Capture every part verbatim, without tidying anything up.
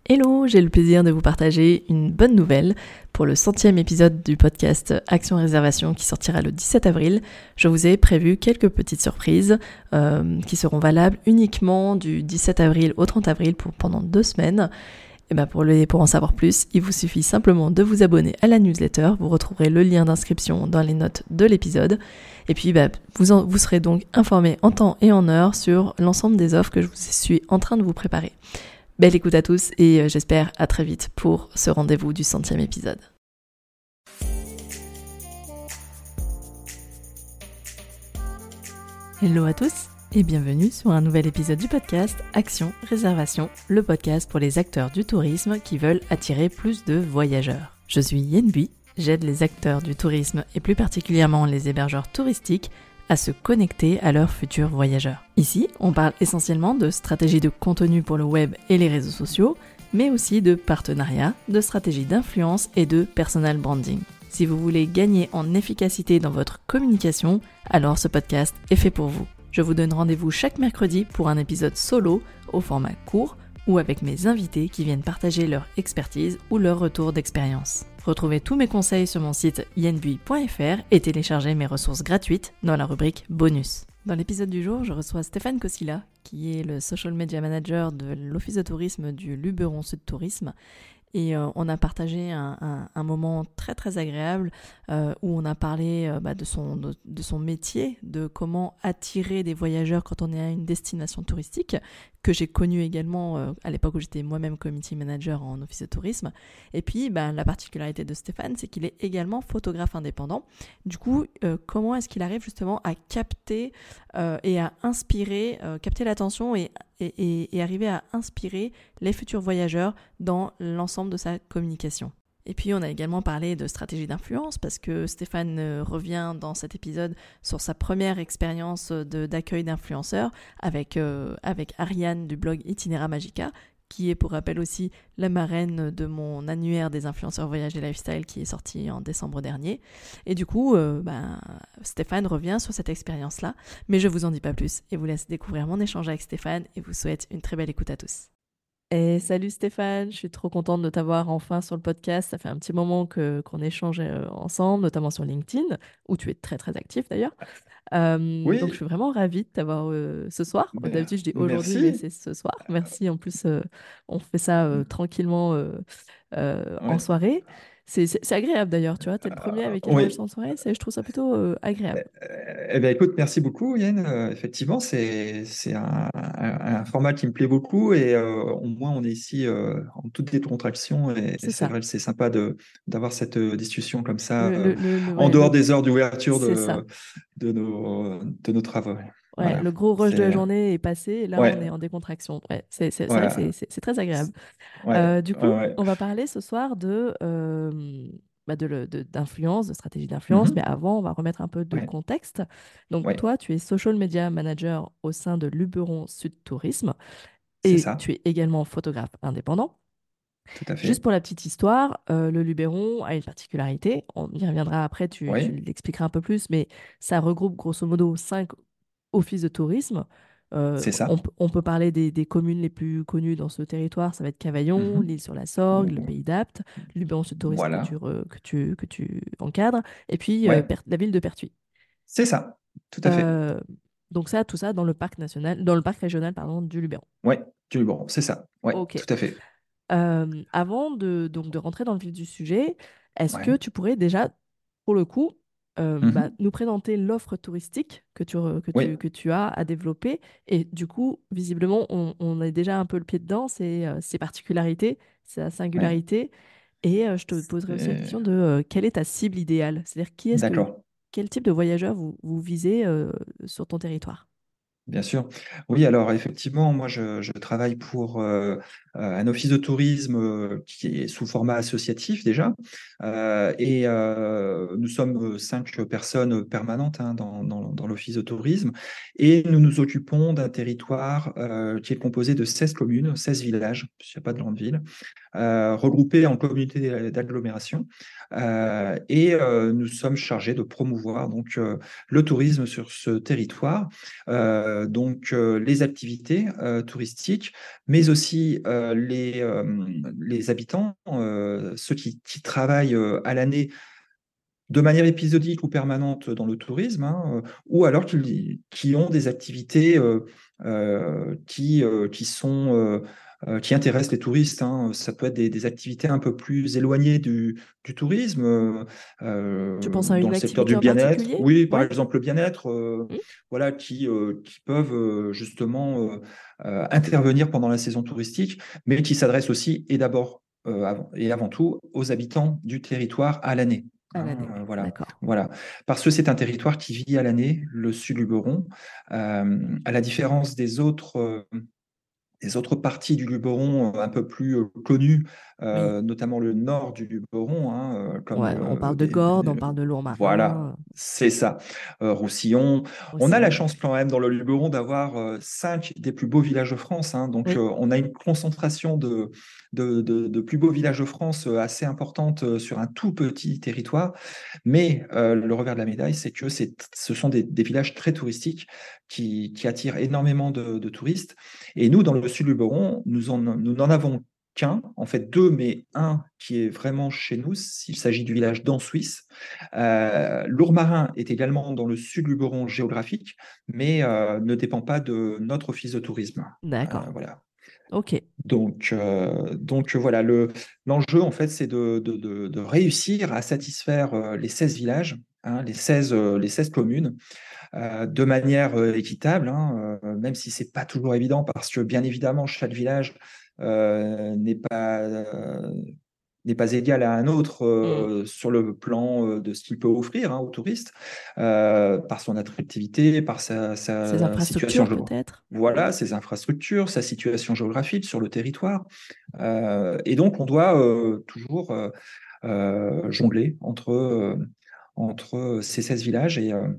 Hello, j'ai le plaisir de vous partager une bonne nouvelle pour le centième épisode du podcast Action Réservation qui sortira le dix-sept avril. Je vous ai prévu quelques petites surprises euh, qui seront valables uniquement du dix-sept avril au trente avril pour pendant deux semaines. Et ben pour, le, pour en savoir plus, il vous suffit simplement de vous abonner à la newsletter. Vous retrouverez le lien d'inscription dans les notes de l'épisode. Et puis ben, vous, en, vous serez donc informé en temps et en heure sur l'ensemble des offres que je suis en train de vous préparer. Belle écoute à tous et j'espère à très vite pour ce rendez-vous du centième épisode. Hello à tous et bienvenue sur un nouvel épisode du podcast Action Réservation, le podcast pour les acteurs du tourisme qui veulent attirer plus de voyageurs. Je suis Yen Bui, j'aide les acteurs du tourisme et plus particulièrement les hébergeurs touristiques à se connecter à leurs futurs voyageurs. Ici, on parle essentiellement de stratégie de contenu pour le web et les réseaux sociaux, mais aussi de partenariat, de stratégie d'influence et de personal branding. Si vous voulez gagner en efficacité dans votre communication, alors ce podcast est fait pour vous. Je vous donne rendez-vous chaque mercredi pour un épisode solo au format court ou avec mes invités qui viennent partager leur expertise ou leur retour d'expérience. Retrouvez tous mes conseils sur mon site yen bui point f r et téléchargez mes ressources gratuites dans la rubrique bonus. Dans l'épisode du jour, je reçois Stéphane Kosila, qui est le social media manager de l'office de tourisme du Luberon Sud Tourisme. Et euh, on a partagé un, un, un moment très très agréable euh, où on a parlé euh, bah, de, son, de, de son métier, de comment attirer des voyageurs quand on est à une destination touristique, que j'ai connu également euh, à l'époque où j'étais moi-même community manager en office de tourisme. Et puis bah, la particularité de Stéphane, c'est qu'il est également photographe indépendant. Du coup, euh, comment est-ce qu'il arrive justement à capter euh, et à inspirer, euh, capter l'attention et Et, et, et arriver à inspirer les futurs voyageurs dans l'ensemble de sa communication. Et puis on a également parlé de stratégie d'influence parce que Stéphane revient dans cet épisode sur sa première expérience de, d'accueil d'influenceurs avec, euh, avec Ariane du blog Itinéra Magica, qui est pour rappel aussi la marraine de mon annuaire des influenceurs voyage et lifestyle qui est sorti en décembre dernier. Et du coup, euh, ben, Stéphane revient sur cette expérience-là, mais je vous en dis pas plus et vous laisse découvrir mon échange avec Stéphane et vous souhaite une très belle écoute à tous. Et salut Stéphane, je suis trop contente de t'avoir enfin sur le podcast. Ça fait un petit moment que, qu'on échange ensemble, notamment sur LinkedIn, où tu es très très actif d'ailleurs. Euh, donc je Oui, suis vraiment ravie de t'avoir euh, ce soir. ben, D'habitude je dis aujourd'hui, mais merci. c'est ce soir. Merci. En plus, euh, on fait ça euh, tranquillement euh, euh, en Ouais. soirée. C'est, c'est, c'est agréable d'ailleurs, tu vois. T'es le premier Euh, avec qui je oui. mange en soirée. C'est, je trouve ça plutôt euh, agréable. Euh, eh bien, écoute, merci beaucoup, Yann. Euh, effectivement, c'est c'est un, un- un format qui me plaît beaucoup et euh, au moins on est ici euh, en toute décontraction et, et C'est c'est ça. vrai, c'est sympa de d'avoir cette euh, discussion comme ça Le, euh, le, le, le, en ouais, dehors le, des heures d'ouverture c'est ça. de de nos de nos travaux. Ouais, Voilà. le gros rush de la C'est journée est passé et là on est ouais, en décontraction. Ouais, c'est, c'est, c'est vrai que c'est, voilà. c'est, c'est très agréable. Ouais, Euh, du ouais, coup, ouais. on va parler ce soir de, euh, bah de, le- de- d'influence, de stratégie d'influence, mais Mhm. avant, on va remettre un peu de Ouais, contexte. Donc, ouais, toi, tu es social media manager au sein de Luberon Sud Tourisme c'est et ça. tu es également photographe indépendant. Tout à Juste fait. pour la petite histoire, euh, le Luberon a une particularité, on y reviendra après, tu, tu Oui, l'expliqueras un peu plus, mais ça regroupe grosso modo cinq offices de tourisme. Euh, c'est on, ça. p- on peut parler des, des communes les plus connues dans ce territoire, ça va être Cavaillon, Mhm. l'Île-sur-la-Sorgue, le Pays d'Apt, Luberon Sud Tourisme que tu, Voilà. re- que tu, que tu encadres, et puis euh, Ouais, Per- la ville de Pertuis. c'est ça. Tout à fait. Euh, donc ça, tout ça dans le parc national, dans le parc régional, pardon, du Luberon. Ouais, du bon, c'est ça. Ouais, Ok. tout à fait. Euh, avant de, donc, de rentrer dans le vif du sujet, est-ce que Ouais. tu pourrais déjà, pour le coup, euh, bah, Mhm. nous présenter l'offre touristique que tu, re- que tu, Oui, que tu as à développer? Et du coup, visiblement, on, on a déjà un peu le pied dedans, c'est euh, ses particularités, sa ouais. singularité. Et euh, je te poserai aussi la C'est- question de euh, quelle est ta cible idéale? C'est-à-dire, qui est-ce que, D'accord. quel type de voyageurs vous, vous visez euh, sur ton territoire? Bien sûr. Oui, alors effectivement, moi je, je travaille pour euh, euh, un office de tourisme euh, qui est sous format associatif déjà. Euh, et euh, nous sommes cinq personnes permanentes hein, dans, dans, dans l'office de tourisme. Et nous nous occupons d'un territoire euh, qui est composé de seize communes, seize villages, il n'y a pas de grande ville, euh, regroupés en communautés d'agglomération. Euh, et euh, nous sommes chargés de promouvoir donc euh, le tourisme sur ce territoire. Euh, donc euh, les activités euh, touristiques, mais aussi euh, euh, les, euh, les habitants, euh, ceux qui, qui travaillent euh, à l'année de manière épisodique ou permanente dans le tourisme, hein, euh, ou alors qui, qui ont des activités euh, euh, qui, euh, qui sont euh, euh, qui intéressent les touristes, hein. Ça peut être des, des activités un peu plus éloignées du, du tourisme, euh, Tu euh, penses à dans une le secteur activité du en bien-être. particulier? Oui, par Ouais. exemple le bien-être, euh, Hmm. voilà, qui, euh, qui peuvent euh, justement euh, euh, intervenir pendant la saison touristique, mais qui s'adressent aussi et d'abord euh, avant, et avant tout aux habitants du territoire à l'année. À Hein, l'année. euh, voilà, D'accord. voilà. Parce que c'est un territoire qui vit à l'année, le Sud-Luberon, euh, à la différence des autres, euh, des autres parties du Luberon euh, un peu plus euh, connues, Oui. euh, notamment le nord du Luberon, hein, euh, comme Ouais, on euh, parle de des, Gordes, on des- parle de voilà, Lourmarin, c'est ça. Euh, Roussillon. On a la Roussillon. chance quand même dans le Luberon d'avoir euh, cinq des plus beaux villages de France, hein. Donc Oui. euh, on a une concentration de, de, de- de plus beaux villages de France euh, assez importante euh, sur un tout petit territoire. Mais euh, le revers de la médaille, c'est que c'est, ce sont des, des villages très touristiques qui, qui attirent énormément de, de touristes. Et nous, dans le sud Luberon, nous en, nous n'en avons qu'un, en fait deux, mais un qui est vraiment chez nous. Il s'agit du village d'Ansuisse. Euh, Lourmarin est également dans le sud Luberon géographique, mais euh, ne dépend pas de notre office de tourisme. Euh, D'accord. voilà. Ok. Donc, euh, donc voilà, le, l'enjeu, en fait, c'est de, de, de, de réussir à satisfaire euh, les seize villages, hein, les seize, euh, les seize communes, euh, de manière euh, équitable, hein, euh, même si c'est pas toujours évident, parce que bien évidemment, chaque village euh, n'est pas, euh, n'est pas égal à un autre Hmm. euh, sur le plan euh, de ce qu'il peut offrir, hein, aux touristes, euh, par son attractivité, par sa, Ces sa situation infrastructures, géographique. peut-être? Voilà, ses infrastructures, sa situation géographique sur le territoire. Euh, et donc, on doit euh, toujours euh, euh, jongler entre, euh, entre ces seize villages. Et, euh,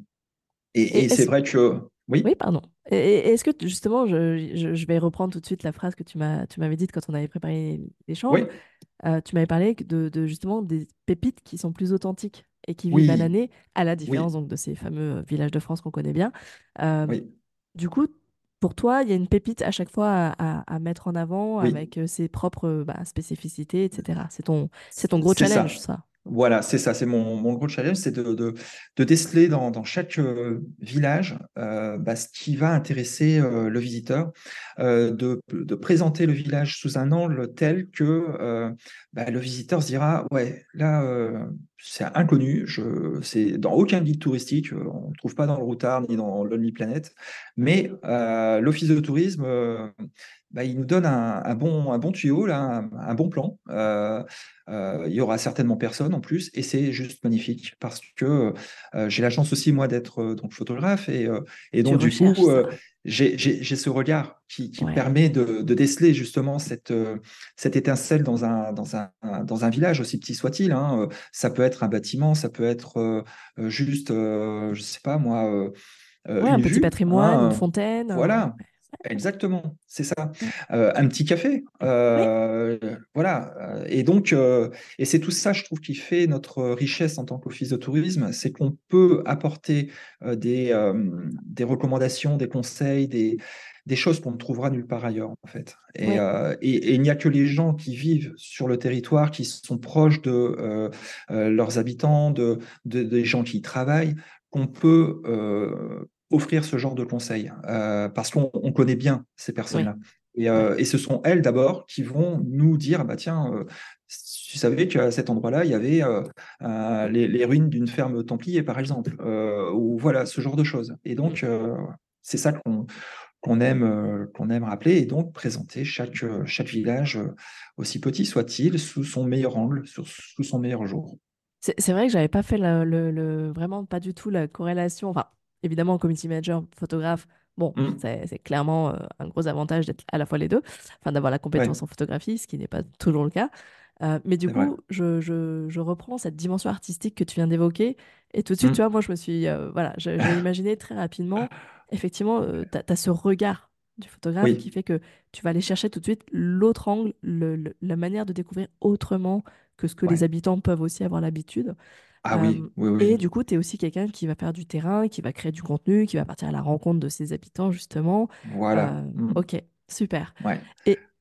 et, et Et c'est est-ce vrai que, Oui, oui, pardon. Et, et est-ce que tu- justement, je, je- je vais reprendre tout de suite la phrase que tu m'as tu m'avais dite quand on avait préparé l'échange. oui, Euh, tu m'avais parlé que de, de, justement des pépites qui sont plus authentiques et qui vivent à oui, l'année, à la différence oui, donc de ces fameux euh, villages de France qu'on connaît bien. Euh, oui, du coup, pour toi, il y a une pépite à chaque fois à, à- à mettre en avant oui. avec euh, ses propres euh, bah, spécificités, et cetera. C'est ton, c'est ton gros C'est challenge, ça. ça. Voilà, c'est ça. C'est mon, mon gros challenge, c'est de, de, de déceler dans, dans chaque euh, village euh, bah, ce qui va intéresser euh, le visiteur, euh, de, de présenter le village sous un angle tel que euh, bah, le visiteur se dira, ouais, là, euh, c'est inconnu, je, c'est dans aucun guide touristique, euh, on ne trouve pas dans le Routard ni dans Lonely Planet, mais euh, l'Office de tourisme, euh, bah, il nous donne un, un bon, un bon tuyau, là, un, un bon plan. Euh, euh, il y aura certainement personne en plus, et c'est juste magnifique parce que euh, j'ai la chance aussi moi d'être euh, donc photographe et, euh, et Tu donc du recherches coup euh, ça. j'ai j'ai- j'ai ce regard qui, qui Ouais. permet de, de déceler justement cette, euh, cette étincelle dans un, dans un, dans un village aussi petit soit-il, hein. Euh, Ça peut être un bâtiment, ça peut être euh, euh, juste, euh, je sais pas moi, euh, euh, Ouais, un une petit vue, patrimoine, une hein. fontaine. un- Voilà, exactement, c'est ça. Ouais. Euh, un petit café, Oui, euh, voilà. Euh, Et donc, euh, et c'est tout ça, je trouve, qui fait notre richesse en tant qu'office de tourisme, c'est qu'on peut apporter euh, des, euh, des recommandations, des conseils, des, des choses qu'on ne trouvera nulle part ailleurs, en fait. Et, oui, euh, et, et il n'y a que les gens qui vivent sur le territoire, qui sont proches de euh, euh, leurs habitants, de, de- des gens qui y travaillent, qu'on peut euh, offrir ce genre de conseils, euh, parce qu'on on connaît bien ces oui, personnes-là. Et, oui, euh, et ce sont elles d'abord qui vont nous dire, bah tiens, euh, tu savais qu'à cet endroit-là, il y avait euh, euh, les, les ruines d'une ferme templier, par exemple, euh, ou voilà, ce genre de choses. Et mm. donc, euh, c'est ça qu'on qu'on aime, euh, qu'on aime rappeler, et donc présenter chaque, euh, chaque village, euh, aussi petit soit-il, sous son meilleur angle, sur- sous son meilleur jour. C'est c'est vrai que j'avais pas fait la- le, le- vraiment pas du tout la corrélation. Enfin, évidemment, community manager, photographe, bon, Mmh. c'est c'est clairement euh, un gros avantage d'être à la fois les deux, enfin d'avoir la Ouais, compétence en photographie, ce qui n'est pas toujours le cas. Euh, mais du c'est vrai. coup, je, je, je reprends cette dimension artistique que tu viens d'évoquer, et tout de suite, tu Mmh. vois, moi, je me suis, euh, voilà, je- j'ai imaginé très rapidement, effectivement, tu as, ce regard du photographe qui Oui. fait que tu vas aller chercher tout de suite l'autre angle, le- le- la manière de découvrir autrement que ce que les Ouais. habitants peuvent aussi avoir l'habitude. Ah Euh, oui, oui, et oui. du coup, tu es aussi quelqu'un qui va faire du terrain, qui va créer du contenu, qui va partir à la rencontre de ses habitants, justement. Voilà. Euh, Mmh. ok, super. Ouais.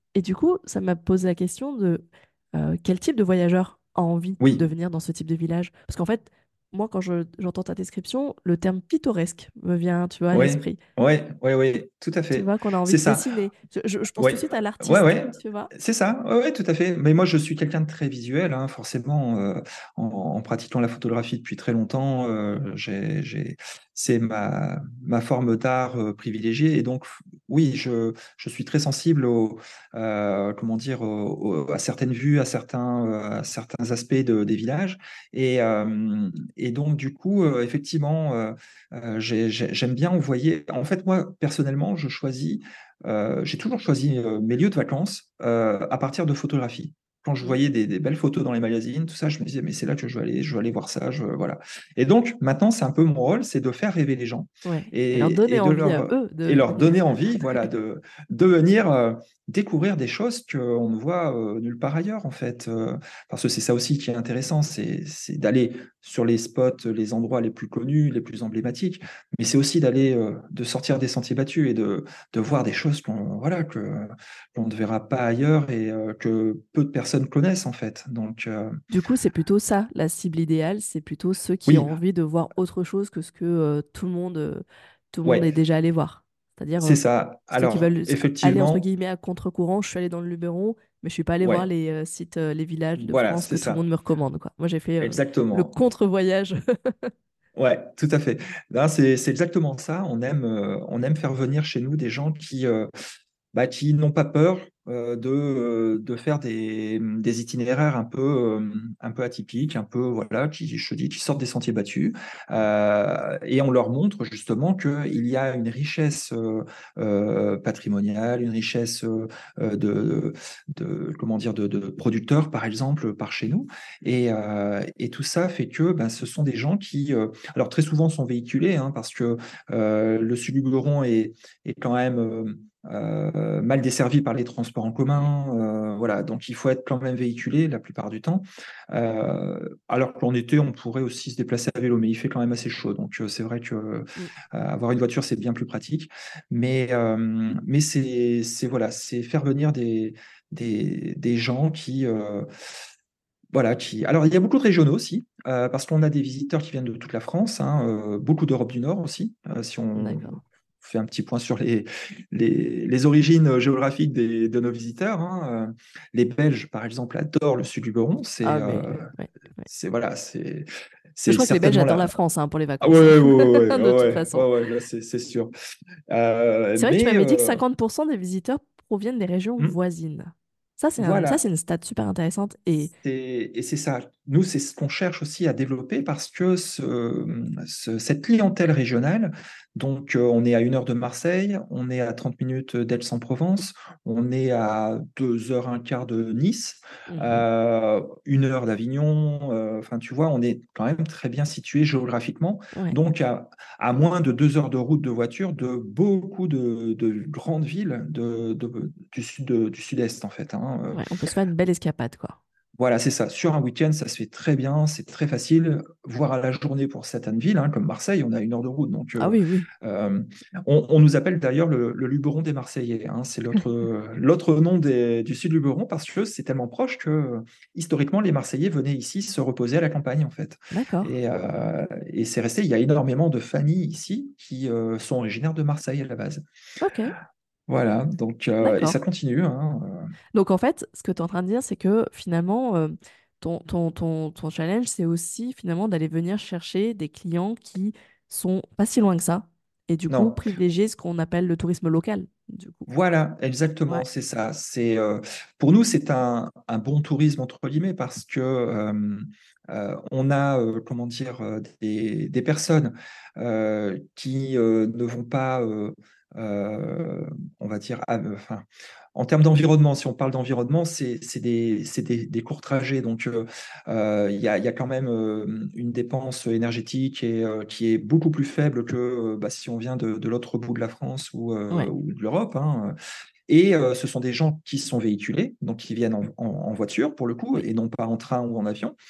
Et du coup, ça m'a posé la question de euh, quel type de voyageur a envie de Oui, venir dans ce type de village? Parce qu'en fait, moi, quand je- j'entends ta description, le terme pittoresque me vient, tu vois, à oui, l'esprit. oui, oui, oui, tout à Tu fait. vois, qu'on a envie C'est de ça. dessiner. Je, je- je pense Oui, tout de suite à ouais, l'artiste, ouais, tu vois. c'est ça. Ouais, ouais, tout à fait. Mais moi, je suis quelqu'un de très visuel, hein, forcément, euh, en, en pratiquant la photographie depuis très longtemps. Euh, j'ai, j'ai- c'est ma, ma forme d'art euh, privilégiée. Et donc, oui, je, je suis très sensible au, euh, comment dire, au- au- à certaines vues, à certains, euh, à certains aspects de- des villages. Et, euh, et donc, du coup, euh, effectivement, euh, euh, j'ai- j'ai- j'aime bien envoyer. En fait, moi, personnellement, je choisis euh, j'ai toujours choisi euh, mes lieux de vacances euh, à partir de photographies. Quand je Mm. voyais des, des belles photos dans les magazines, tout ça, je me disais, mais c'est là que je veux aller, je veux aller voir ça, je, voilà. Et donc, maintenant, c'est un peu mon rôle, c'est de faire rêver les gens Ouais. Et leur et, donner et de envie à leur, eux et de leur venir. donner envie, voilà, de, de venir euh, découvrir des choses qu'on ne voit euh, nulle part ailleurs, en fait. Euh, parce que c'est ça aussi qui est intéressant, c'est c'est d'aller sur les spots, les endroits les plus connus, les plus emblématiques, mais c'est aussi d'aller, euh, de sortir des sentiers battus et de, de voir des choses qu'on voilà, que, qu'on ne verra pas ailleurs et euh, que peu de personnes connaissent en fait. Donc euh, Du coup, c'est plutôt ça, la cible idéale, c'est plutôt ceux qui ont oui, envie de voir autre chose que ce que euh, tout le monde, euh, tout le monde est ouais, déjà allé voir. C'est-à-dire c'est euh, ça. ceux qui Alors veulent s- aller entre effectivement, guillemets à contre-courant. Je suis allé dans le Luberon, mais je suis pas allé voir ouais, les euh, sites, euh, les villages de voilà, France que c'est tout le monde ça. me recommande, quoi. Moi, j'ai fait euh, le Exactement. contre-voyage. Ouais, tout à fait. Là, c'est c'est exactement ça. On aime, euh, on aime faire venir chez nous des gens qui, euh, bah, qui n'ont pas peur euh, de, euh, de faire des, des itinéraires un peu, euh, un peu atypiques, un peu, voilà, qui, je te dis, qui sortent des sentiers battus. Euh, et on leur montre justement qu'il y a une richesse euh, euh, patrimoniale, une richesse euh, de, de, comment dire, de, de producteurs, par exemple, par chez nous. Et, euh, et tout ça fait que ben, ce sont des gens qui, euh, alors très souvent, sont véhiculés, hein, parce que euh, le Sud-Luberon est, est quand même euh, euh, mal desservi par les transports en Ouais. commun. Euh, voilà, donc il faut être quand même véhiculé la plupart du temps. Euh, alors qu'en été, on pourrait aussi se déplacer à vélo, mais il fait quand même assez chaud. Donc euh, c'est vrai que euh, Mm. avoir une voiture, c'est bien plus pratique. Mais, euh, mais c'est, c'est, voilà, c'est faire venir des, des, des gens qui, euh, voilà, qui... Alors, il y a beaucoup de régionaux aussi, euh, parce qu'on a des visiteurs qui viennent de toute la France, hein, euh, beaucoup d'Europe du Nord aussi, euh, si on D'accord. fait un petit point sur les, les, les origines géographiques des- de nos visiteurs. Hein. Euh, Les Belges, par exemple, adorent le sud du Beron. C'est, Ah, mais euh, ouais, ouais. c'est, voilà, c'est, Mais je c'est crois que les Belges certainement adorent la la... France hein, pour les Ah vacances, ouais, ouais, ouais, hein, de toute ouais, façon. ouais, ouais, là, c'est c'est sûr. Euh, C'est vrai que tu mais m'avais dit que euh, cinquante pour cent des visiteurs proviennent des régions hmm, voisines. Ça, c'est un, ça, c'est voilà. une stat super intéressante. Et C'est- Et c'est ça. Nous, c'est ce qu'on cherche aussi à développer parce que ce- ce- cette clientèle régionale, donc euh, on est à une heure de Marseille, on est à trente minutes d'Aix-en-Provence, on est à deux heures un quart de Nice, mhm, euh, une heure d'Avignon, euh, enfin tu vois, on est quand même très bien situé géographiquement, ouais, donc à, à moins de deux heures de route de voiture de beaucoup de, de grandes villes de, de- du sud, de- du sud-est en fait. Hein. ouais, on peut se faire une belle escapade, quoi. Voilà, c'est ça. Sur un week-end, ça se fait très bien, c'est très facile, voire à la journée pour certaines villes, hein, comme Marseille, on a une heure de route. Donc, Ah euh, oui, oui. euh, on, on nous appelle d'ailleurs le, le Luberon des Marseillais. Hein. C'est l'autre l'autre nom des- du sud Luberon parce que c'est tellement proche que, euh, historiquement, les Marseillais venaient ici se reposer à la campagne, en fait. D'accord. Et, euh, et c'est resté, il y a énormément de familles ici qui euh, sont originaires de Marseille à la base. Ok, Voilà, donc, euh, et ça d'accord. continue. Hein. euh. Donc, en fait, ce que tu es en train de dire, c'est que finalement, euh, ton, ton, ton, ton challenge, c'est aussi finalement d'aller venir chercher des clients qui sont pas si loin que ça. Et du coup, Non, privilégier ce qu'on appelle le tourisme local, du coup. voilà, exactement, Ouais. c'est ça. C'est euh, pour nous, c'est un, un bon tourisme entre guillemets parce que euh, euh, on a, euh, comment dire, euh, des, des personnes euh, qui euh, ne vont pas, euh, euh, on va dire, ah, euh, enfin, en termes d'environnement, si on parle d'environnement, c'est c'est des, c'est des, des courts trajets, donc euh, euh, il y a, il y a quand même euh, une dépense énergétique et euh, qui est beaucoup plus faible que euh, bah, si on vient de, de l'autre bout de la France ou, euh, Ouais. ou de l'Europe. Hein. Et euh, ce sont des gens qui sont véhiculés, donc qui viennent en, en- en voiture pour le coup, Oui. et non pas en train ou en avion.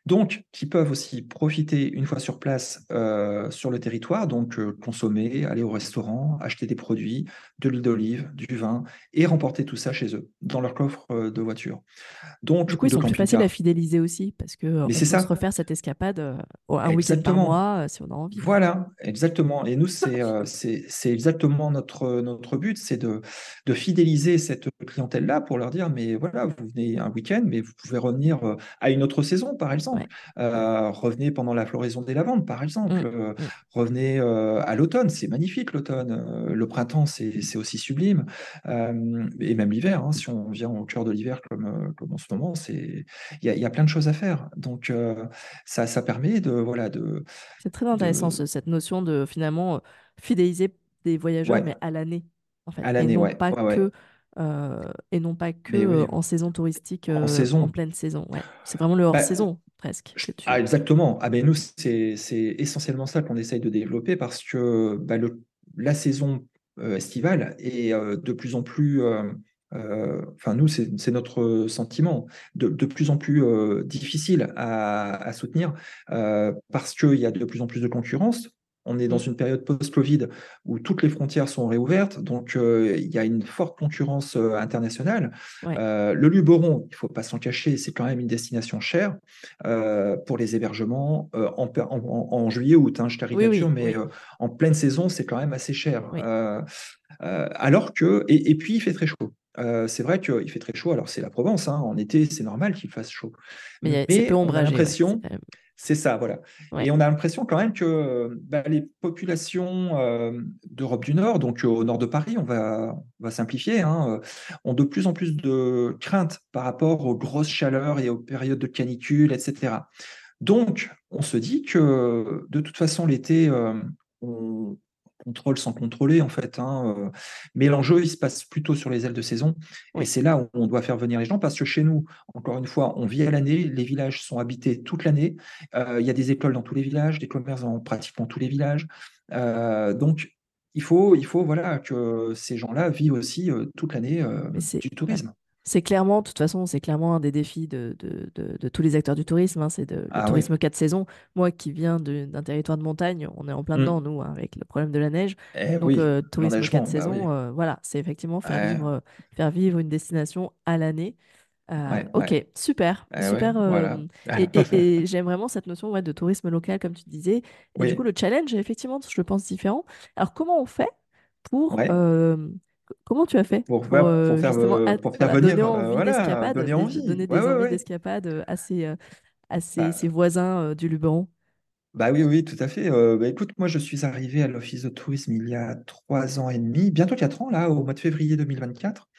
donc qui peuvent aussi profiter une fois sur place euh, sur le territoire, donc euh, consommer, aller au restaurant, acheter des produits, de l'huile d'olive, du vin, et remporter tout ça chez eux, dans leur coffre euh, de voiture, Du donc coup, ou ils de sont plus faciles à camping-car. fidéliser aussi parce que euh, Mais on c'est peut se ça, refaire cette escapade euh, un week-end par exactement. mois euh, si on a envie, quoi. Voilà, exactement. Et nous, c'est euh, c'est c'est exactement notre notre but, c'est de de fidéliser cette clientèle-là pour leur dire, mais voilà, vous venez un week-end, mais vous pouvez revenir euh, à une autre saison, par exemple. Ouais. Euh, revenez pendant la floraison des lavandes, par Mm, exemple. Euh, mm. revenez euh, à l'automne, c'est magnifique l'automne. Euh, le printemps, c'est c'est aussi sublime. Euh, et même l'hiver, hein, si on vient au cœur de l'hiver comme euh, comme en ce moment, c'est il y a, il y a plein de choses à faire. Donc euh, ça ça permet de voilà de C'est très intéressant de ce- cette notion de finalement euh, fidéliser des voyageurs, ouais, mais à l'année, en fait, à et l'année, non ouais, pas ouais, ouais. que, euh, et non pas que Mais euh, oui, en saison touristique, en euh, en saison. pleine saison. Ouais. C'est vraiment le Bah, hors-saison, presque, je- que ah, tu... exactement. Ah ben nous, c'est c'est essentiellement ça qu'on essaye de développer parce que bah, le, la saison euh, estivale est euh, de plus en plus, euh, euh, enfin nous, c'est c'est notre sentiment, de, de plus en plus euh, difficile à, à soutenir euh, parce qu'il y a de plus en plus de concurrence. On est dans Mm, une période post-Covid où toutes les frontières sont réouvertes, donc euh, il y a une forte concurrence euh, internationale. ouais. Euh, le Luberon, il ne faut pas s'en cacher, c'est quand même une destination chère euh, pour les hébergements euh, en, en, en, juillet, août, hein, je Oui, caricature, oui, mais oui, euh, en pleine saison, c'est quand même assez cher. oui. Euh, euh, alors que, et, et, puis il fait très chaud. Euh, c'est vrai qu'il fait très chaud, alors c'est la Provence, hein, en été, c'est normal qu'il fasse chaud. Mais il y a- c'est peu Mais on a ombragé, ouais. C'est l'impression, quand même... c'est ça, voilà. Ouais. Et on a l'impression quand même que bah, les populations euh, d'Europe du Nord, donc euh, au nord de Paris, on va, on va simplifier, hein, euh, ont de plus en plus de craintes par rapport aux grosses chaleurs et aux périodes de canicule, et cetera. Donc, on se dit que de toute façon, l'été, euh, on contrôle sans contrôler, en fait, hein, euh, mais l'enjeu, il se passe plutôt sur les ailes de saison. Et Oui. c'est là où on doit faire venir les gens, parce que chez nous, encore une fois, on vit à l'année, les villages sont habités toute l'année. Euh, il y a des écoles dans tous les villages, des commerces dans pratiquement tous les villages. Euh, donc, il faut, il faut voilà, que ces gens-là vivent aussi euh, toute l'année euh, Mais c'est du ouais. tourisme. C'est clairement, de toute façon, c'est clairement un des défis de, de, de- de tous les acteurs du tourisme, hein, c'est de- le Ah oui. tourisme quatre saisons. Moi qui viens de- d'un territoire de montagne, on est en plein dedans, Mm. nous, hein, avec le problème de la neige. Eh Donc, oui, euh, tourisme quatre l'enneigement, bah oui. saisons, euh, voilà, c'est effectivement faire Ouais, vivre, euh, faire vivre une destination à l'année. Euh, ouais, ok, ouais. super, Eh ouais, super. euh, voilà. et et- et j'aime vraiment cette notion ouais, de tourisme local, comme tu disais. Et du coup, Oui, le challenge, effectivement, je le pense différent. Alors, comment on fait pour... ouais. euh, comment tu as fait Pour pour faire, pour euh, faire, justement euh, at- pour faire voilà, donner venir, euh, envie voilà, d'escapade, donner des- envie. donner Ouais, des ouais, envies ouais. d'escapade euh, à ses, euh, à ses- ses Bah, voisins euh, du Luberon? bah oui, oui, tout à fait. Euh, bah, écoute, moi, je suis arrivé à l'Office de tourisme il y a trois ans et demi, bientôt quatre ans, là, au mois de février deux mille vingt-quatre.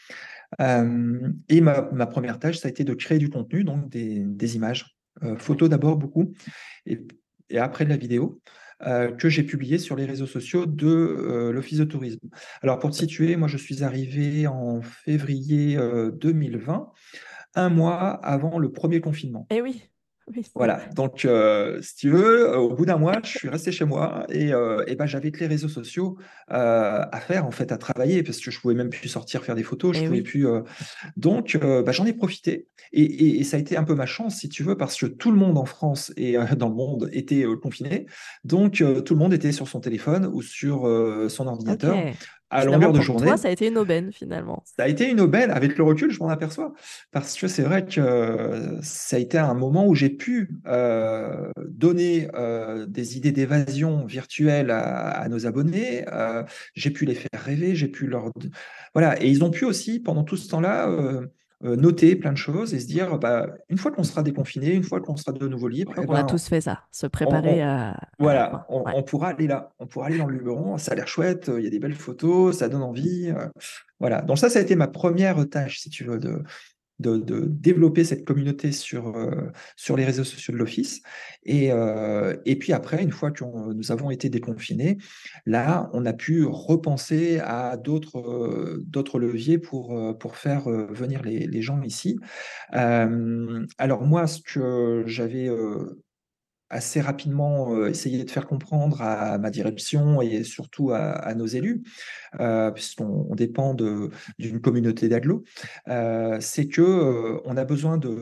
Euh, et ma, ma première tâche, ça a été de créer du contenu, donc des, des images, euh, Ouais. photos d'abord beaucoup, et, et après de la vidéo, euh, que j'ai publié sur les réseaux sociaux de euh, l'Office de tourisme. Alors, pour te situer, moi, je suis arrivé en février euh, deux mille vingt, un mois avant le premier confinement. Eh oui, oui. Voilà, donc euh, si tu veux, euh, au bout d'un mois, je suis resté chez moi et, euh, et ben, j'avais que les réseaux sociaux euh, à faire, en fait, à travailler, parce que je pouvais même plus sortir faire des photos, je Eh pouvais oui. plus. euh, Donc, euh, bah, j'en ai profité et, et- et ça a été un peu ma chance, si tu veux, parce que tout le monde en France et euh, dans le monde était euh, confiné, donc euh, tout le monde était sur son téléphone ou sur euh, son Ok. ordinateur à Finalement, longueur de pour toi, journée. ça a été une aubaine, finalement. Ça a été une aubaine, avec le recul, je m'en aperçois, parce que c'est vrai que euh, ça a été un moment où j'ai pu euh, donner euh, des idées d'évasion virtuelle à, à nos abonnés, euh, j'ai pu les faire rêver, j'ai pu leur... Voilà, et ils ont pu aussi, pendant tout ce temps-là, euh, euh, noter plein de choses et se dire, bah, une fois qu'on sera déconfiné, une fois qu'on sera de nouveau Je libre, crois eh qu'on a ben, tous fait ça, se on, préparer on- à, à la voilà, fin. on, Ouais. on pourra aller là, on pourra aller dans le Luberon, ça a l'air chouette, il y a des belles photos, ça donne envie. euh, voilà, donc ça, ça a été ma première tâche, si tu veux, de, de, de développer cette communauté sur, euh, sur les réseaux sociaux de l'Office. Et, euh, et puis après, une fois que nous avons été déconfinés, là, on a pu repenser à d'autres euh, d'autres leviers pour, euh, pour faire euh, venir les, les gens ici. Euh, alors moi, ce que j'avais... euh, assez rapidement euh, essayé de faire comprendre à ma direction et surtout à, à nos élus, euh, puisqu'on on dépend de- d'une communauté d'agglos, euh, c'est que euh, on a besoin de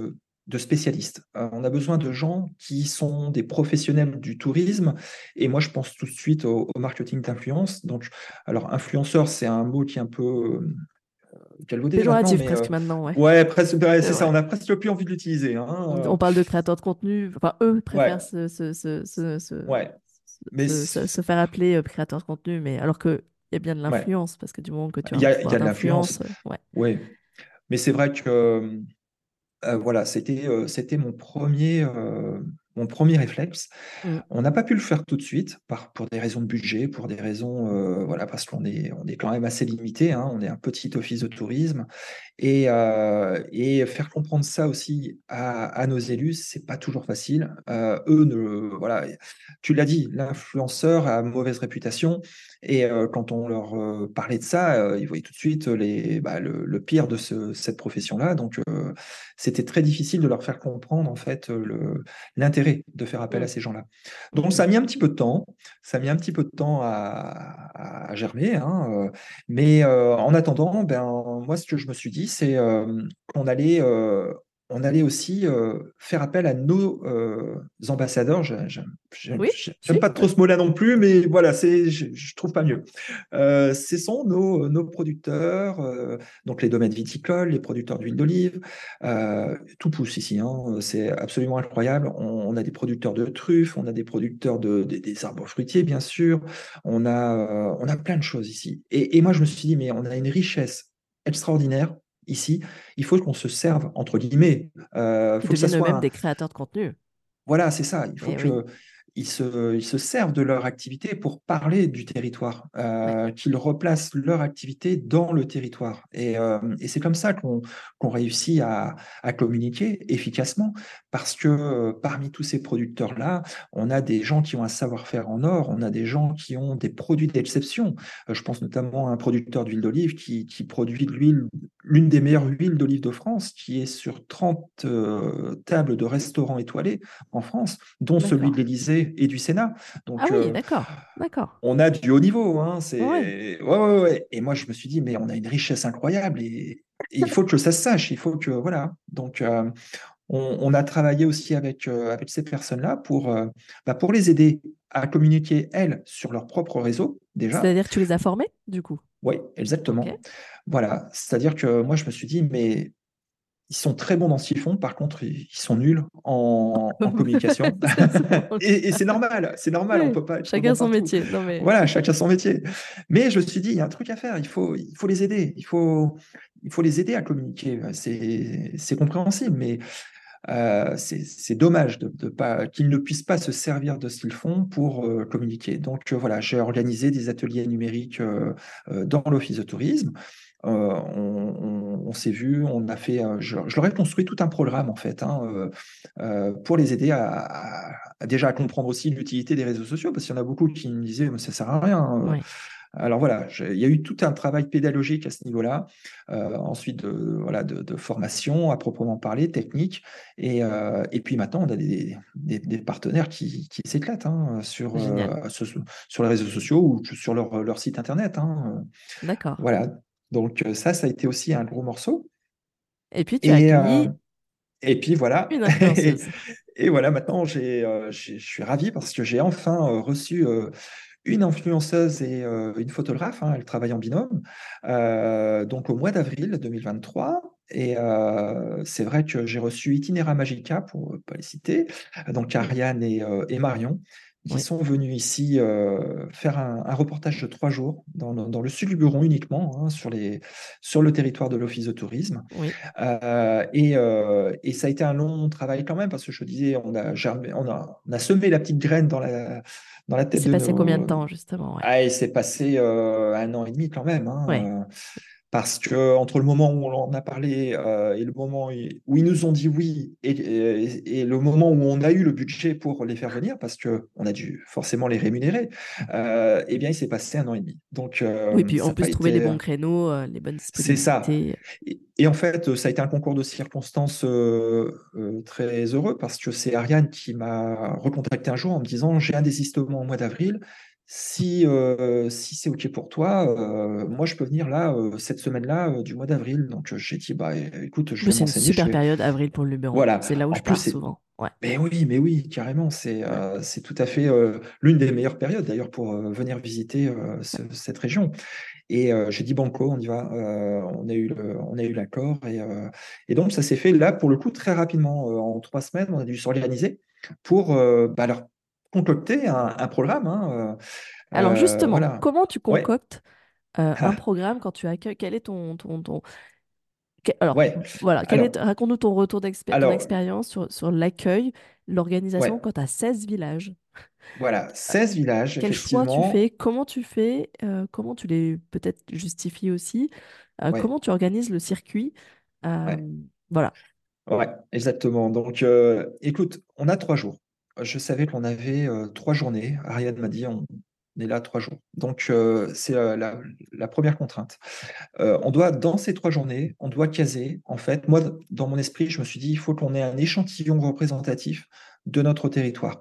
de spécialistes. Euh, on a besoin de gens qui sont des professionnels du tourisme. Et moi, je pense tout de suite au, au marketing d'influence. Donc, alors, influenceur, c'est un mot qui est un peu euh, galvaudé maintenant, Péjoratif mais euh, presque maintenant, ouais. ouais, presque, ouais, C'est c'est ça. vrai. On a presque plus envie de l'utiliser, hein. On, Euh, on parle de créateurs de contenu. Enfin, eux préfèrent ouais, se, se, se, se, se, ouais. Mais se- se- se faire appeler euh, créateur de contenu, mais alors que il y a bien de ouais, l'influence, parce que du moment que tu as il un y a, il y pouvoir a de l'influence. d'influence, euh, ouais. Oui, mais c'est vrai que Euh, voilà, c'était euh, c'était mon premier, euh, mon premier réflexe. Mm. On n'a pas pu le faire tout de suite par, pour des raisons de budget, pour des raisons, euh, voilà, parce qu'on est, on est quand même assez limité, hein, on est un petit office de tourisme. Et, euh, et faire comprendre ça aussi à, à nos élus, c'est pas toujours facile. Euh, eux, ne, voilà, tu l'as dit, l'influenceur a mauvaise réputation. Et euh, quand on leur euh, parlait de ça, euh, ils voyaient tout de suite les, bah, le, le pire de ce, cette profession-là. Donc, euh, c'était très difficile de leur faire comprendre en fait le, l'intérêt de faire appel à Mm. ces gens-là. Donc, Ok. ça a mis un petit peu de temps. Ça a mis un petit peu de temps à, à germer, hein, euh, mais euh, en attendant, ben, moi, ce que je me suis dit, c'est euh, qu'on allait, euh, on allait aussi euh, faire appel à nos euh, ambassadeurs. Je- je- J'aime Oui, j'aime si. pas trop ce mot-là non plus, mais voilà, c'est, je, je trouve pas mieux. Euh, ce sont nos, nos producteurs, euh, donc les domaines viticoles, les producteurs d'huile d'olive, euh, tout pousse ici, hein, c'est absolument incroyable. On, on a des producteurs de truffes, on a des producteurs de, des- des arbres fruitiers, bien sûr. On a, euh, on a plein de choses ici. Et, et moi, je me suis dit, mais on a une richesse extraordinaire ici. Il faut qu'on se serve, entre guillemets. Il Qui faut que ça deviennent soit eux-mêmes un, des créateurs de contenu. voilà, c'est ça. Il faut Eh oui. que ils se, ils se servent de leur activité pour parler du territoire, Ouais. euh, qu'ils replacent leur activité dans le territoire. Et, euh, et c'est comme ça qu'on qu'on réussit à, à communiquer efficacement, parce que euh, parmi tous ces producteurs-là, on a des gens qui ont un savoir-faire en or, on a des gens qui ont des produits d'exception. Euh, je pense notamment à un producteur d'huile d'olive qui, qui produit de l'huile, l'une des meilleures huiles d'olive de France, qui est sur trente euh, tables de restaurants étoilés en France, dont celui D'accord. de l'Élysée et du Sénat. Ah Donc, oui, euh, d'accord. D'accord. on a du haut niveau. Hein, Ouais. c'est... Ouais, ouais, ouais. Et moi, je me suis dit, mais on a une richesse incroyable et, et il faut que ça se sache. Il faut que, voilà. Donc, euh, on, on a travaillé aussi avec, euh, avec ces personnes-là pour, euh, bah, pour les aider à communiquer, elles, sur leur propre réseau, déjà. C'est-à-dire que tu les as formés, du coup. Oui, Ok. exactement. Voilà. C'est-à-dire que moi, je me suis dit, mais ils sont très bons dans ce qu'ils font, par contre, ils ils sont nuls en, en communication. C'est souvent le Et, et cas. c'est normal, c'est normal, on Oui, peut pas être bon chacun son partout. métier. Non mais. Voilà, chacun son métier. Mais je me suis dit, il y a un truc à faire, il faut, il faut les aider, il faut, il faut les aider à communiquer. C'est, c'est compréhensible, mais euh, c'est, c'est dommage de, de pas, qu'ils ne puissent pas se servir de ce qu'ils font pour euh, communiquer. Donc euh, voilà, j'ai organisé des ateliers numériques euh, euh, dans l'office de tourisme. Euh, on, on- on s'est vu, on a fait, euh, je, je leur ai construit tout un programme en fait, hein, euh, euh, pour les aider à, à- à déjà à comprendre aussi l'utilité des réseaux sociaux, parce qu'il y en a beaucoup qui me disaient, mais ça sert à rien, hein. Oui. Alors voilà, je- il y a eu tout un travail pédagogique à ce niveau-là, euh, ensuite de, voilà, de, de formation à proprement parler, technique, et, euh, et puis maintenant on a des, des- des partenaires qui, qui s'éclatent, hein, sur, Génial. euh, sur, sur les réseaux sociaux ou sur leur, leur site internet, hein. D'accord. Voilà, donc euh, ça, ça a été aussi un gros morceau. Et puis tu as Et, euh, accueilli et puis voilà, une et, influenceuse. et voilà, maintenant j'ai, euh, j'ai- je suis ravi parce que j'ai enfin euh, reçu euh, une influenceuse et euh, une photographe, hein, elle travaille en binôme, euh, donc au mois d'avril deux mille vingt-trois. Et euh, c'est vrai que j'ai reçu Itinera Magica, pour ne pas les citer, donc Mm. Ariane et, euh, et Marion, qui Oui. sont venus ici euh, faire un, un reportage de trois jours dans, le dans le sud du Buron uniquement, hein, sur, les, sur le territoire de l'Office de tourisme. Oui. Euh, et, euh, et ça a été un long travail quand même, parce que je disais, on a, germé- on a, on a semé la petite graine dans la, dans la Il tête s'est de passé combien de nos... temps, justement? Ouais. Ah, il s'est passé euh, un an et demi quand même, Ouais. hein, euh, parce que entre le moment où on en a parlé euh, et le moment où ils nous ont dit oui, et, et- et le moment où on a eu le budget pour les faire venir, parce que on a dû forcément les rémunérer, euh, eh bien, il s'est passé un an et demi. Donc, Oui, euh, puis ça en n'a pas plus, trouver les été... bons créneaux, euh, les bonnes C'est ça. disponibilités. Et, et en fait, ça a été un concours de circonstances euh, euh, très heureux, parce que c'est Ariane qui m'a recontacté un jour en me disant, j'ai un désistement au mois d'avril. si, euh, si c'est OK pour toi, euh, moi, je peux venir là, euh, cette semaine-là, euh, du mois d'avril. Donc, euh, j'ai dit, bah, écoute, je Mais vais c'est une m'enseigner. Je super vais... période, avril pour le Luberon. Voilà. C'est là où En je plus, pars c'est souvent. Ouais, mais oui, mais oui, carrément, c'est ouais, euh, c'est tout à fait euh, l'une des meilleures périodes d'ailleurs pour euh, venir visiter euh, ouais. ce- cette région. Et euh, j'ai dit banco, on y va. Euh, on a eu le- on a eu l'accord et, euh, et donc ça s'est fait là pour le coup très rapidement. Euh, en trois semaines, on a dû s'organiser pour euh, bah, leur concocter un, un programme, hein. Euh, Alors euh, justement, voilà. comment tu Ouais. concoctes euh, un Ah, programme quand tu accueilles? Quel est ton, ton, ton... que- Alors, ouais. voilà, quel est... Alors, raconte-nous ton retour d'expé- ton alors, expérience sur, sur l'accueil, l'organisation ouais. quand tu as seize villages. Voilà, seize villages, Quel choix tu effectivement. fais? Comment tu fais? Euh, comment tu les peut-être justifies aussi? Euh, Ouais, comment tu organises le circuit? Euh, ouais. voilà. Ouais, exactement. Donc, euh, écoute, on a trois jours. Je savais qu'on avait euh, trois journées. Ariane m'a dit, on est là trois jours. Donc, euh, c'est euh, la, la première contrainte. Euh, on doit, dans ces trois journées, on doit caser. En fait, moi, dans mon esprit, je me suis dit, il faut qu'on ait un échantillon représentatif de notre territoire.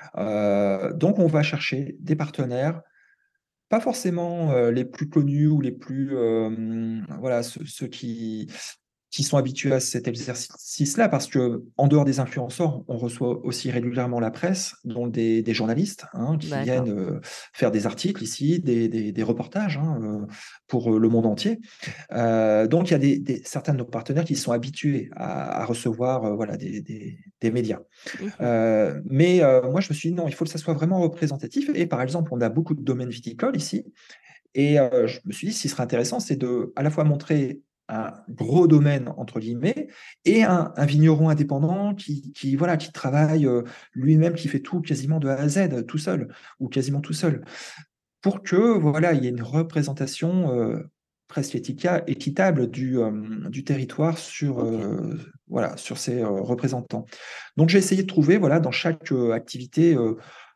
Euh, donc, on va chercher des partenaires, pas forcément euh, les plus connus ou les plus, euh, voilà, ceux, ceux qui qui sont habitués à cet exercice-là, parce que en dehors des influenceurs, on reçoit aussi régulièrement la presse, dont des, des journalistes hein, qui D'accord. viennent euh, faire des articles ici, des, des, des reportages hein, euh, pour euh, le monde entier. Euh, donc il y a des, des, certains de nos partenaires qui sont habitués à, à recevoir euh, voilà, des, des, des médias. Mhm. Euh, mais euh, moi, je me suis dit, non, il faut que ça soit vraiment représentatif. Et par exemple, on a beaucoup de domaines viticoles ici. Et euh, je me suis dit, ce qui serait intéressant, c'est de à la fois montrer un gros domaine, entre guillemets, et un, un vigneron indépendant qui, qui, voilà, qui travaille euh, lui-même, qui fait tout quasiment de A à Z, tout seul, ou quasiment tout seul, pour que voilà, il y ait une représentation euh, presque ética- équitable du, euh, du territoire sur, Ok. euh, voilà, sur ses euh, représentants. Donc j'ai essayé de trouver voilà, dans chaque euh, activité euh,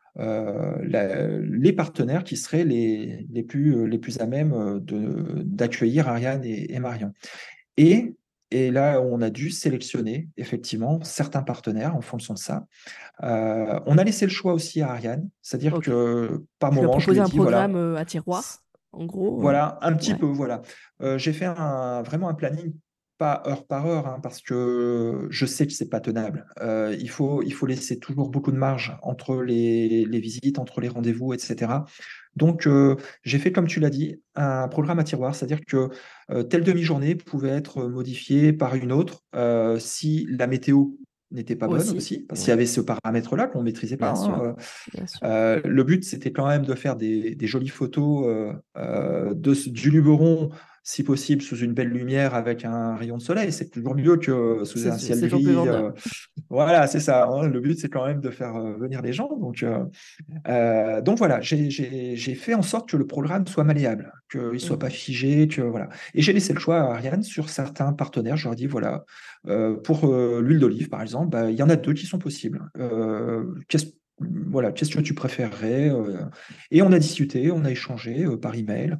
euh, la- les partenaires qui seraient les, les plus, euh, les plus à même euh, de- d'accueillir Ariane et, et Marion. Et, et là, on a dû sélectionner effectivement certains partenaires en fonction de ça. Euh, on a laissé le choix aussi à Ariane, c'est-à-dire Ok. que par Tu lui as moment, je lui proposé ai un dit, programme voilà, euh, à tiroir, en gros. euh, voilà, un petit Ouais. peu, voilà. Euh, j'ai fait un, vraiment un planning, pas heure par heure, hein, parce que je sais que c'est pas tenable. Euh, il faut, il faut laisser toujours beaucoup de marge entre les, les visites, entre les rendez-vous, et cetera. Donc, euh, j'ai fait, comme tu l'as dit, un programme à tiroir, c'est-à-dire que euh, telle demi-journée pouvait être modifiée par une autre euh, si la météo n'était pas bonne Aussi. aussi, parce qu'il y Oui. avait ce paramètre-là qu'on ne maîtrisait pas. Bien Hein. sûr. Euh, Bien sûr. euh, le but, c'était quand même de faire des, des jolies photos euh, euh, de, ce- du Luberon, si possible, sous une belle lumière avec un rayon de soleil. C'est toujours mieux que sous C'est un ciel c'est toujours plus gris. vendeur. euh. Voilà, c'est ça. Hein. Le but, c'est quand même de faire euh, venir les gens. Donc, euh, euh, donc voilà, j'ai j'ai- j'ai fait en sorte que le programme soit malléable, qu'il ne soit pas Mhm. figé, que voilà. Et j'ai laissé le choix à Ariane sur certains partenaires. Je leur ai dit voilà, euh, pour euh, l'huile d'olive par exemple, bah, il y en a deux qui sont possibles. Euh, qu'est-ce voilà, qu'est-ce que tu préférerais? euh Et on a discuté, on a échangé euh, par email.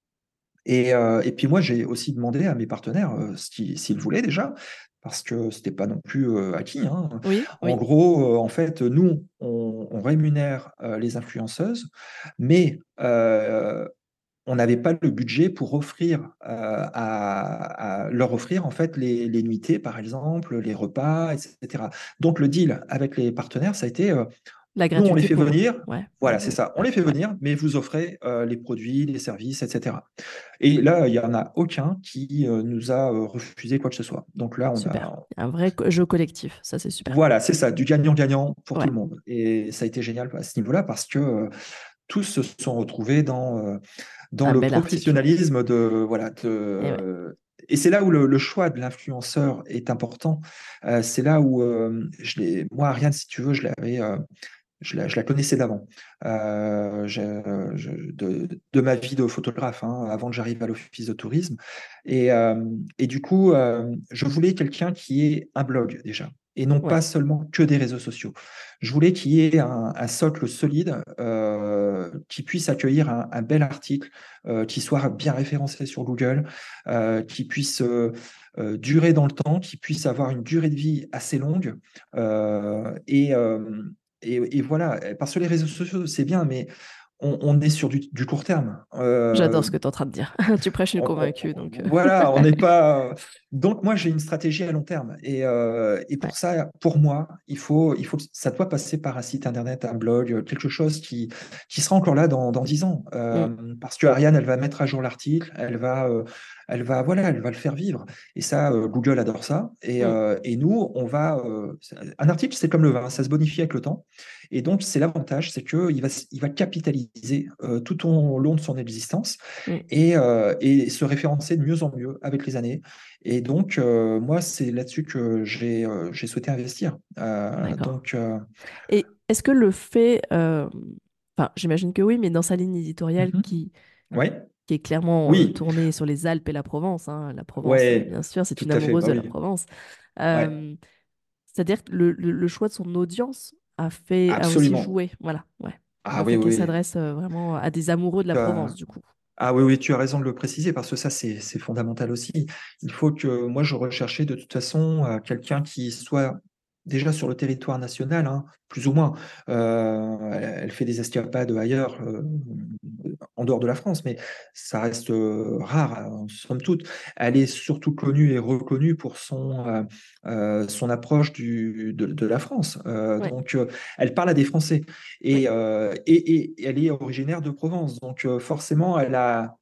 Et, euh, et puis moi, j'ai aussi demandé à mes partenaires euh, ce qu'ils- s'ils voulaient déjà, parce que c'était pas non plus euh, acquis. Hein. Oui, En oui. gros, euh, en fait, nous, on, on rémunère euh, les influenceuses, mais euh, on n'avait pas le budget pour offrir euh, à, à leur offrir en fait les, les nuitées, par exemple, les repas, et cetera. Donc le deal avec les partenaires, ça a été euh, La nous, on les gratuité fait pour eux. venir. Ouais. Voilà, c'est Mhm. ça. On Ouais. les fait Ouais. venir, mais vous offrez euh, les produits, les services, et cetera. Et là, il n'y en a aucun qui euh, nous a euh, refusé quoi que ce soit. Donc là, on Super. a. Un vrai co- jeu collectif. Ça, c'est super. Voilà, c'est ça, du gagnant-gagnant pour tout Ouais. le monde. Et ça a été génial à ce niveau-là parce que euh, tous se sont retrouvés dans, euh, dans Un le bel article. professionnalisme de. Voilà, Et ouais. de- Et c'est là où le, le choix de l'influenceur est important. Euh, c'est là où, euh, je l'ai- moi, Ariane, si tu veux, je l'avais. euh, je la, je la connaissais d'avant, euh, je- je- de, de ma vie de photographe, hein, avant que j'arrive à l'office de tourisme. Et, euh, et du coup, euh, je voulais quelqu'un qui ait un blog déjà, et non Ouais. pas seulement que des réseaux sociaux. Je voulais qu'il y ait un, un socle solide euh, qui puisse accueillir un, un bel article, euh, qui soit bien référencé sur Google, euh, qui puisse euh, euh, durer dans le temps, qui puisse avoir une durée de vie assez longue. Euh, et, euh, et, et voilà, parce que les réseaux sociaux, c'est bien, mais on, on est sur du, du court terme. J'adore Euh, ce que tu es en train de dire. Tu prêches une on- convaincue, on- donc euh, voilà, on n'est pas. Donc moi, j'ai une stratégie à long terme. Et, euh, et ouais. pour ça, pour moi, il faut, il faut, ça doit passer par un site internet, un blog, quelque chose qui, qui sera encore là dans, dans dix ans. Mm, Euh, parce que Ariane, elle va mettre à jour l'article, elle va, euh, elle va, voilà, elle va le faire vivre. Et ça, euh, Google adore ça. Et, mm, euh, et nous, on va. euh, un article, c'est comme le vin, ça se bonifie avec le temps. Et donc, c'est l'avantage, c'est qu'il va, il va capitaliser euh, tout au long de son existence mm. et, euh, et se référencer de mieux en mieux avec les années. Et donc, euh, moi, c'est là-dessus que j'ai euh, j'ai souhaité investir. Euh, D'accord. donc, euh, Et est-ce que le fait, euh, enfin, j'imagine que oui, mais dans sa ligne éditoriale mhm. qui, Ouais, qui est clairement euh, oui, tournée sur les Alpes et la Provence, hein, la Provence, euh, ouais, bien sûr, c'est tout une à fait. amoureuse Bah de la oui, Provence. ouais, Euh, C'est-à-dire que le, le- le choix de son audience a fait, a aussi absolument. joué. Voilà, ouais. Ah Le oui, fait qu'elle oui. s'adresse euh, vraiment à des amoureux de la Euh, Provence, du coup. Ah oui, oui, tu as raison de le préciser parce que ça, c'est c'est fondamental aussi. Il faut que moi, je recherchais de toute façon euh, quelqu'un qui soit déjà sur le territoire national, hein, plus ou moins. Euh, elle, elle fait des escapades ailleurs, euh, en dehors de la France, mais ça reste euh, rare, en somme toute. Elle est surtout connue et reconnue pour son, euh, euh, son approche du, de, de la France. Euh, Oui, donc, euh, elle parle à des Français oui, et, euh, et, et elle est originaire de Provence. Donc, euh, forcément, elle a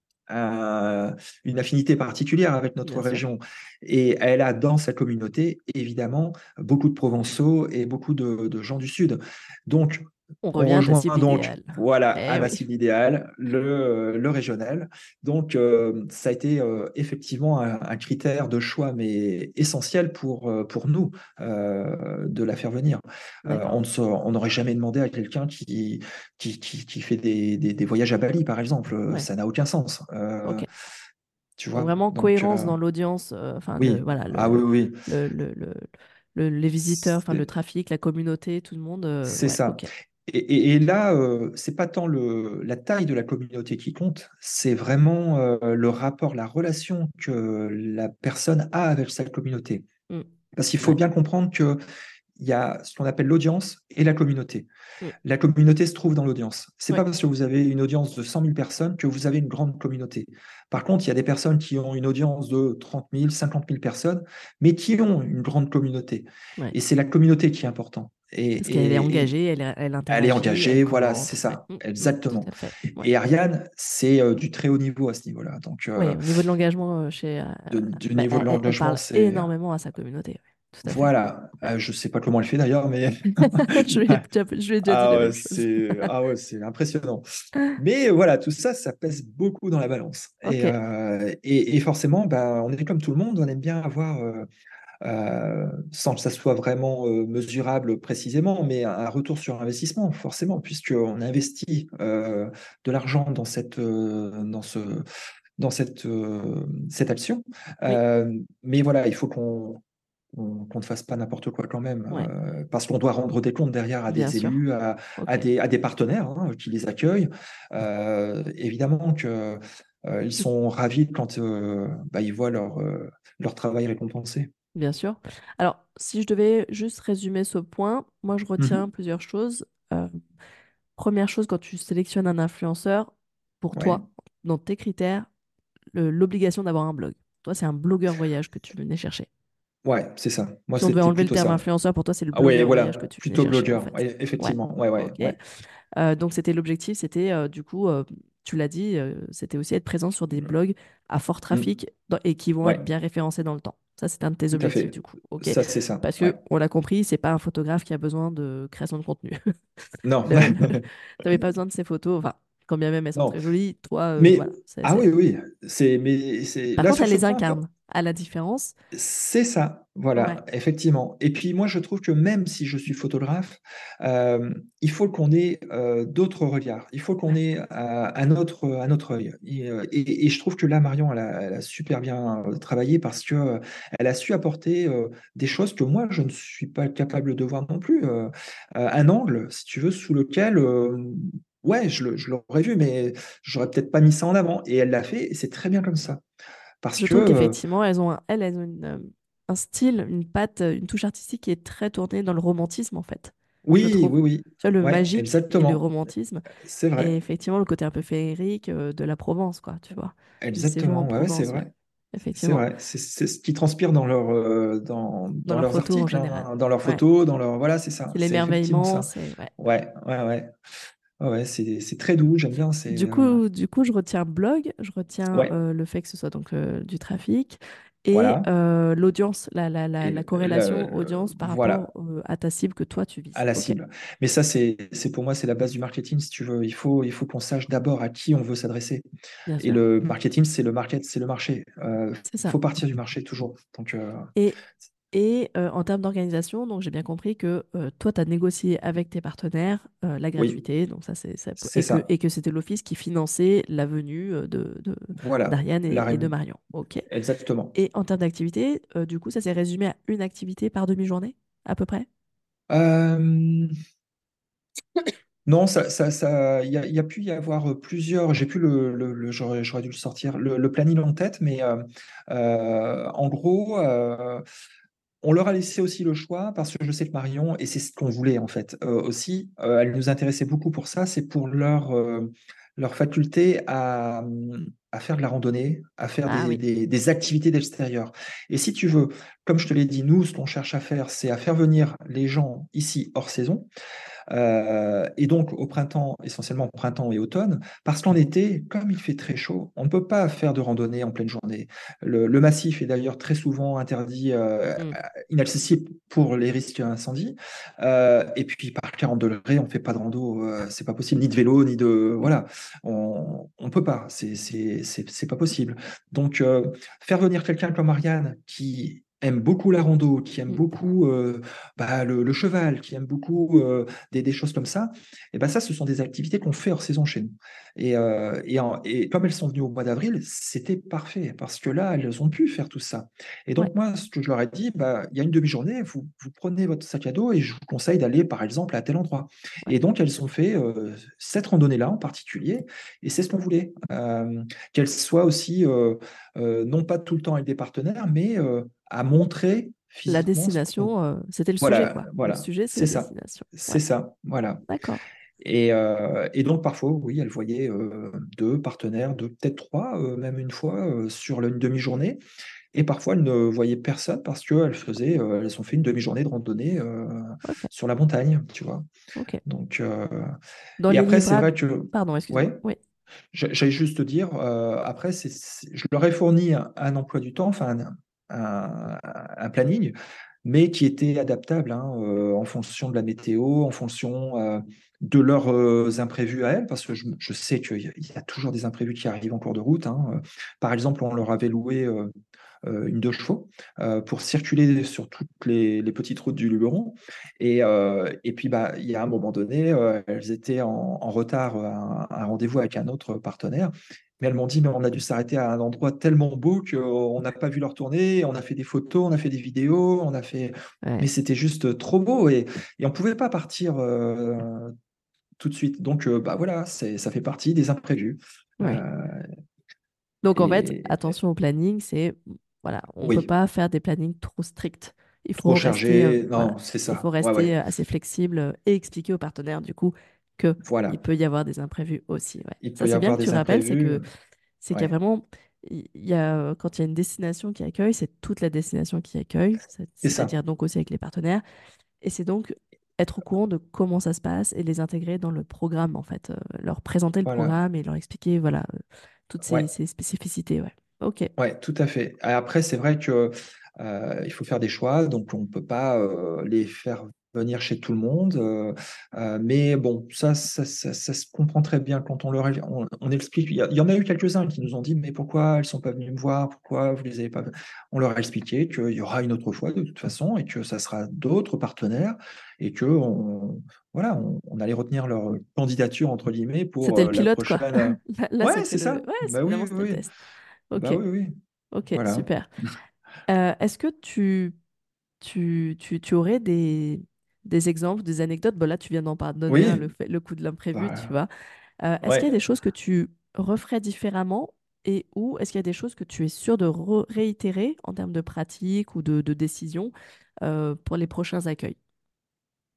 un- une affinité particulière avec notre bien sûr. région. Et elle a dans sa communauté, évidemment, beaucoup de Provençaux et beaucoup de, de gens du Sud. Donc, On on revient à ta rejoint cible donc idéale. voilà à Eh ma oui, cible idéale, le, le régional. Donc, euh, ça a été euh, effectivement un, un critère de choix, mais essentiel pour, euh, pour nous euh, de la faire venir. Euh, d'accord. on ne se- on n'aurait jamais demandé à quelqu'un qui, qui, qui, qui fait des, des, des voyages à Bali, par exemple. Ouais, Ça n'a aucun sens. Euh, ok. tu Donc vois? vraiment Donc, cohérence euh, dans l'audience, euh, enfin le oui. voilà Ah le, oui, oui. Oui. le, le, le- le- les visiteurs, enfin le C'est trafic, la communauté, tout le monde. euh, c'est ouais, ça. ok. Et, et- et là, euh, c'est pas tant le, la taille de la communauté qui compte, c'est vraiment euh, le rapport, la relation que la personne a avec sa communauté. Mm. Parce qu'il faut Ouais. bien comprendre qu'il y a ce qu'on appelle l'audience et la communauté. Mm. La communauté se trouve dans l'audience. C'est Ouais. pas parce que vous avez une audience de cent mille personnes que vous avez une grande communauté. Par contre, il y a des personnes qui ont une audience de trente mille, cinquante mille personnes, mais qui ont une grande communauté. Ouais. Et c'est la communauté qui est importante. Parce qu'elle est Et, et, engagée, elle, elle elle est interagit, elle engagée, voilà, c'est commente. Ouais. ça, Mm, mm, tout exactement. à fait. Ouais. Et Ariane, c'est euh, du très haut niveau à ce niveau-là. Donc, Oui, euh, au niveau de l'engagement euh, chez, euh, de- du bah, niveau de elle, elle l'engagement, parle c'est énormément à sa communauté. Ouais. Tout à fait. voilà. Ouais. Euh, je sais pas comment elle fait d'ailleurs, mais Je lui ai déjà, je lui ai déjà dit ah la ouais, même chose. c'est ah ouais, c'est impressionnant. Mais voilà, tout ça, ça pèse beaucoup dans la balance. Et, Ok, euh, et, et forcément, bah, on est comme tout le monde, on aime bien avoir, euh, euh, sans que ça soit vraiment euh, mesurable précisément, mais un retour sur investissement, forcément, puisqu'on investit euh, de l'argent dans cette, euh, dans ce, dans cette, euh, cette action. oui, Euh, mais voilà, il faut qu'on qu'on qu'on ne fasse pas n'importe quoi quand même, ouais, euh, parce qu'on doit rendre des comptes derrière à bien des sûr. élus, à, à Ok. des, à des partenaires hein, qui les accueillent. Euh, évidemment que euh, ils sont ravis quand euh, bah, ils voient leur, euh, leur travail récompensé. Bien sûr. Alors, si je devais juste résumer ce point, moi je retiens Mhm. plusieurs choses. Euh, Première chose, quand tu sélectionnes un influenceur, pour Ouais, toi, dans tes critères, le- l'obligation d'avoir un blog. Toi, c'est un blogueur voyage que tu venais chercher. ouais, c'est ça. Moi, Si on devait c'était enlever le plutôt terme ça. influenceur, pour toi, c'est le Ah ouais, blogueur voyage que voilà, tu venais plutôt chercher, en blogueur. fait. Ouais, Ouais, effectivement, ouais, ouais, ok. ouais. Euh, donc, c'était l'objectif, c'était euh, du coup, euh, tu l'as dit, euh, c'était aussi être présent sur des blogs à fort Mm. trafic dans- et qui vont être Ouais, bien référencés dans le temps. Ça, c'est un de tes tout à objectifs, fait. du coup. Ok. Ça, c'est ça. Parce Ouais. que, on l'a compris, c'est pas un photographe qui a besoin de création de contenu. Non, Le... T'avais pas besoin de ces photos, enfin, quand bien même elles sont non. très jolies, toi, euh, Mais voilà. c'est- ah c'est- oui, oui. C'est mais c'est Par là contre, sur elle ce les point. incarne, à la différence. C'est ça, Ouais. voilà, effectivement. Et puis moi, je trouve que même si je suis photographe, euh, il faut qu'on ait euh, d'autres regards. Il faut qu'on Ouais. ait euh, un autre, un autre œil. Et, euh, et- et je trouve que là, Marion, elle a, elle a super bien euh, travaillé parce que euh, elle a su apporter euh, des choses que moi, je ne suis pas capable de voir non plus. Euh, euh, un angle, si tu veux, sous lequel, euh, ouais, je, le- je l'aurais vu, mais j'aurais peut-être pas mis ça en avant. Et elle l'a fait, et c'est très bien comme ça. Parce Je que trouve euh, qu'effectivement, elles ont un, elles, elles ont une, euh, un style, une patte, euh, une touche artistique qui est très tournée dans le romantisme, en fait. je Oui, trouve. oui, oui. Tu vois, le Ouais, magique et le exactement. romantisme. C'est Et vrai. effectivement, le côté un peu féerique euh, de la Provence, quoi, tu vois. Du séjour en Exactement. Ouais, ouais, c'est Provence, ouais. vrai. C'est Effectivement. vrai. C'est c'est ce qui transpire dans, leur, euh, dans, Dans dans leurs leurs photos en articles, général. hein, dans leurs Ouais. photos, dans leur. Voilà, c'est ça. C'est C'est effectivement l'émerveillement, ça. c'est... Ouais. Ouais, ouais, ouais. Ouais, ouais, c'est c'est très doux. J'aime bien. C'est. Du euh, coup, du coup, je retiens blog, je retiens Ouais, euh, le fait que ce soit donc euh, du trafic et voilà. euh, l'audience, la, la, la, la Et le- corrélation audience par rapport voilà. euh, à ta cible que toi tu À vises. la Ok, cible. Mais ça, c'est, c'est pour moi, c'est la base du marketing, si tu veux. Il faut, il faut qu'on sache d'abord à qui on veut s'adresser. bien Et sûr, le marketing, c'est le market, c'est le marché. Euh, c'est Il ça. faut partir du marché toujours. Donc, euh, Et, et euh, en termes d'organisation, donc j'ai bien compris que euh, toi, tu as négocié avec tes partenaires euh, la oui, gratuité, donc ça, c'est, ça- c'est et que, ça. et que c'était l'office qui finançait la venue euh, de, de- Voilà. d'Ariane La et, et de ré- Marion. Ok. Exactement. Et en termes d'activité, euh, du coup, ça s'est résumé à une activité par demi-journée, à peu près? Euh, non, ça, ça, ça, il y a, il y a pu y avoir plusieurs. J'ai pu le, le- le- j'aurais, j'aurais dû le sortir, le, le planning en tête, mais euh, euh, en gros. euh, On leur a laissé aussi le choix parce que je sais que Marion, et c'est ce qu'on voulait en fait euh, aussi, euh, elle nous intéressait beaucoup pour ça, c'est pour leur, euh, leur faculté à, à faire de la randonnée, à faire Ah des, oui. des- des activités d'extérieur. Et si tu veux, comme je te l'ai dit, nous, ce qu'on cherche à faire, c'est à faire venir les gens ici hors saison. Euh, et donc au printemps, essentiellement au printemps et automne, parce qu'en été, comme il fait très chaud, on ne peut pas faire de randonnée en pleine journée. Le, le massif est d'ailleurs très souvent interdit, euh, Mm. inaccessible pour les risques d'incendie. Euh, et puis par quarante degrés, on ne fait pas de rando, euh, c'est pas possible, ni de vélo, ni de... Voilà, on ne peut pas, c'est c'est- c'est- c'est pas possible. Donc euh, faire venir quelqu'un comme Ariane qui aime beaucoup la rando, qui aime Mm. beaucoup euh, bah, le, le cheval, qui aime beaucoup euh, des, des choses comme ça, et ben ça, ce sont des activités qu'on fait hors saison chez nous. Et, euh, et, en- et comme elles sont venues au mois d'avril, c'était parfait, parce que là, elles ont pu faire tout ça. Et Ouais, donc, moi, ce que je leur ai dit, bah, il y a une demi-journée, vous, vous prenez votre sac à dos et je vous conseille d'aller, par exemple, à tel endroit. ouais. Et donc, elles ont fait euh, cette randonnée-là en particulier, et c'est ce qu'on voulait. Euh, qu'elles soient aussi, euh, euh, non pas tout le temps avec des partenaires, mais euh, à montrer La physiquement ce qu'on... destination, euh, c'était le sujet, Voilà, quoi. Le voilà, sujet, c'est c'est la ça. destination. C'est Ouais, ça, voilà. d'accord. Et, euh, et donc parfois, oui, elle voyait euh, deux partenaires, deux, peut-être trois, euh, même une fois, euh, sur une demi-journée. Et parfois, elle ne voyait personne parce qu'elles faisaient, euh, elles ont fait une demi-journée de randonnée euh, Ok, sur la montagne, tu vois. ok. Donc, euh, Dans et les après, c'est livrables, vrai que, pardon, excuse-moi. ouais, Oui, j'a- j'allais juste te dire, euh, après, c'est, c'est- je leur ai fourni un, un emploi du temps, enfin, un, un- un planning, mais qui était adaptable hein, euh, en fonction de la météo, en fonction euh, de leurs euh, imprévus à elles, parce que je, je sais qu'il y, a il y a toujours des imprévus qui arrivent en cours de route. Hein. Par exemple, on leur avait loué euh, euh, une deux chevaux euh, pour circuler sur toutes les, les petites routes du Luberon. Et, euh, et puis, bah, il y a un moment donné, euh, elles étaient en, en retard à un, un rendez-vous avec un autre partenaire. Mais elles m'ont dit, mais on a dû s'arrêter à un endroit tellement beau qu'on n'a pas vu leur tourner. On a fait des photos, on a fait des vidéos, on a fait. Mais ouais, c'était juste trop beau et, et on ne pouvait pas partir euh, tout de suite. Donc, euh, bah voilà, c'est, ça fait partie des imprévus. ouais. Euh, Donc en fait, et attention au planning, c'est voilà, on peut oui, pas faire des plannings trop stricts. Il trop faut rester euh, chargé. voilà, Non, c'est il faut ça. Ouais, rester ouais. euh, assez flexible euh, et expliquer aux partenaires du coup que il Voilà. peut y avoir des imprévus aussi. Ouais. Il Ça peut y c'est bien avoir que tu des rappelles, c'est imprévus. que c'est qu'il y a Ouais, vraiment il y a euh, quand il y a une destination qui accueille, c'est toute la destination qui accueille, c'est- c'est ça. c'est-à-dire donc aussi avec les partenaires. Et c'est donc être au courant de comment ça se passe et les intégrer dans le programme, en fait. Euh, leur présenter le Voilà. programme et leur expliquer, voilà, euh, toutes ces, Ouais, ces spécificités, ouais. Ok, ouais, tout à fait. Après, c'est vrai que euh, il faut faire des choix, donc on ne peut pas euh, les faire venir chez tout le monde. Euh, euh, mais bon, ça, ça, ça, ça se comprend très bien quand on leur on, on explique. Il y, a- il y en a eu quelques-uns qui nous ont dit, mais pourquoi elles sont pas venues me voir? Pourquoi vous les avez pas vues On leur a expliqué qu'il y aura une autre fois de toute façon et que ça sera d'autres partenaires et que on, voilà, on, on allait retenir leur candidature entre guillemets pour c'était le euh, la pilote, quoi. prochaine. euh, Là, là, Ouais, c'était c'est le... ça. Ouais, Bah c'est oui, vraiment, oui, c'était le oui. test. Bah Ok, oui, oui. ok, Voilà. super. Euh, est-ce que tu, tu, tu, tu aurais des, des exemples, des anecdotes? Bon, là, tu viens d'en pardonner un, Oui, le, fait- le coup de l'imprévu, tu bah, vois. Euh, est-ce qu'il y a ouais. des choses que tu referais différemment et ou est-ce qu'il y a des choses que tu es sûr de re- réitérer en termes de pratique ou de, de décision euh, pour les prochains accueils?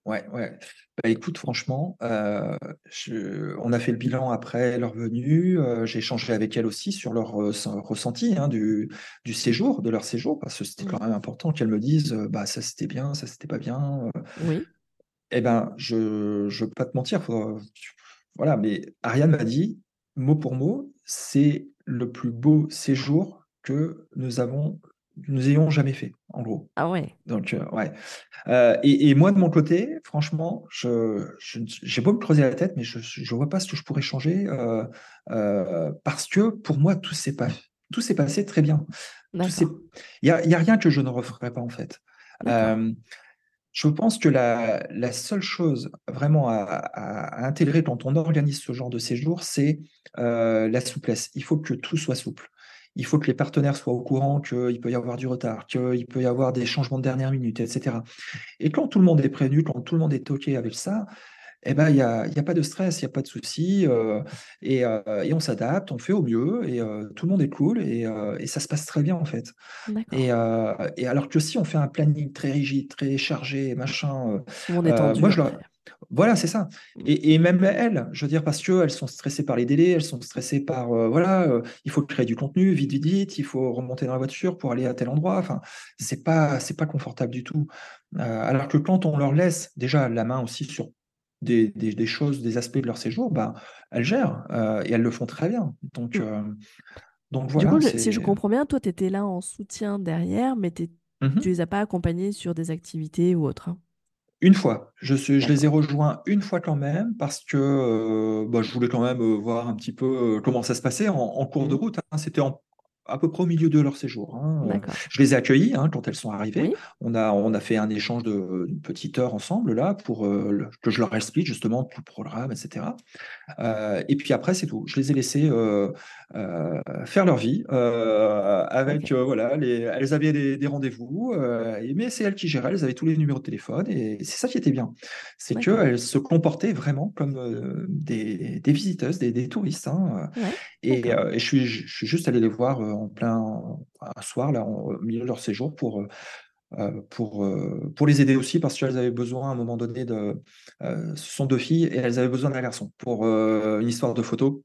Ouais, ouais. Bah, écoute, franchement, euh, je- on a fait le bilan après leur venue. Euh, j'ai échangé avec elles aussi sur leur euh, sen- ressenti, hein, du, du séjour, de leur séjour, parce que c'était quand Mhm. même important qu'elles me disent, euh, bah ça c'était bien, ça c'était pas bien. Euh, Oui. eh ben, je ne veux pas te mentir, faut- tu- voilà, mais Ariane m'a dit, mot pour mot, c'est le plus beau séjour que nous avons, nous ayons jamais fait, en gros. Ah ouais. Donc, euh, ouais. Euh, et, et moi, de mon côté, franchement, je, je- j'ai beau me creuser la tête, mais je ne vois pas ce que je pourrais changer, euh, euh, parce que pour moi, tout s'est pas, tout s'est passé très bien. Tout s'est, D'accord. il y a, il y a rien que je ne referais pas en fait. D'accord. Euh, je pense que la, la seule chose vraiment à, à- à intégrer quand on organise ce genre de séjour, c'est euh, la souplesse. Il faut que tout soit souple. Il faut que les partenaires soient au courant qu'il peut y avoir du retard, qu'il peut y avoir des changements de dernière minute, et cetera. Et quand tout le monde est prévenu, quand tout le monde est OK avec ça, eh ben, il n'y a, il y a pas de stress, il n'y a pas de souci, euh, et, euh, et on s'adapte, on fait au mieux, et euh, tout le monde est cool, et, euh, et ça se passe très bien en fait. D'accord. Et, euh, et alors que si on fait un planning très rigide, très chargé, machin, euh, Tout le monde est euh, tendu moi je après. leur... Voilà, c'est ça. Mm. Et, et même elles, je veux dire, parce qu'elles sont stressées par les délais, elles sont stressées par, euh, voilà, euh, il faut créer du contenu, vite, vite, vite, il faut remonter dans la voiture pour aller à tel endroit. Enfin, c'est pas, c'est pas confortable du tout. Euh, alors que quand on leur laisse déjà la main aussi sur des, des- des choses, des aspects de leur séjour, bah, elles gèrent, euh, et elles le font très bien. Donc, Mm. euh, donc Du coup, voilà, je- si je c'est. comprends bien, toi, tu étais là en soutien derrière, mais t'es- tu Mhm. les as pas accompagnés sur des activités ou autres, hein. Une fois, je, suis- je les ai D'accord. rejoints une fois quand même parce que euh, bah, je voulais quand même euh, voir un petit peu euh, comment ça se passait en, en cours de Mhm. route, hein. C'était en- à peu près au milieu de leur séjour, hein. Euh, D'accord. Je les ai accueillis, hein, quand elles sont arrivées. Oui. On a, on a fait un échange de- d'une petite heure ensemble là pour euh, le- que je leur explique justement tout le programme, et cetera. Euh, et puis après, c'est tout. Je les ai laissés euh, euh, faire leur vie euh, avec, Ok. euh, voilà, les, elles avaient des, des rendez-vous, euh, et- mais c'est elles qui géraient, elles avaient tous les numéros de téléphone, et c'est ça qui était bien. C'est D'accord. qu'elles se comportaient vraiment comme euh, des, des visiteuses, des, des touristes, hein. Ouais. Et, D'accord. euh, et je suis, je suis juste allé les voir euh, en plein un soir, là, en- au milieu de leur séjour, pour, euh, pour, euh, pour les aider aussi parce qu'elles avaient besoin à un moment donné de... euh, ce sont deux filles et elles avaient besoin d'un garçon pour euh, une histoire de photo.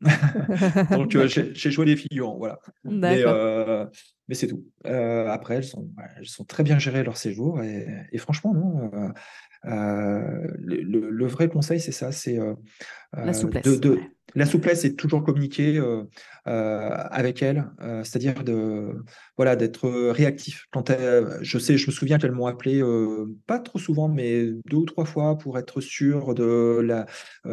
Donc euh, D'accord. j'ai j'ai joué les figurants, voilà. Mais, D'accord. euh, mais c'est tout. Euh, après, elles sont, ouais, elles sont très bien gérées leur séjour et, et franchement, non. euh, euh, le, le- le vrai conseil, c'est ça, c'est euh, La euh, de, souplesse, ouais. de- la souplesse, c'est toujours communiquer euh, euh, avec elle, euh, c'est-à-dire de voilà d'être réactif. Quand elle- je sais, je me souviens qu'elles m'ont appelé euh, pas trop souvent, mais deux ou trois fois pour être sûr de la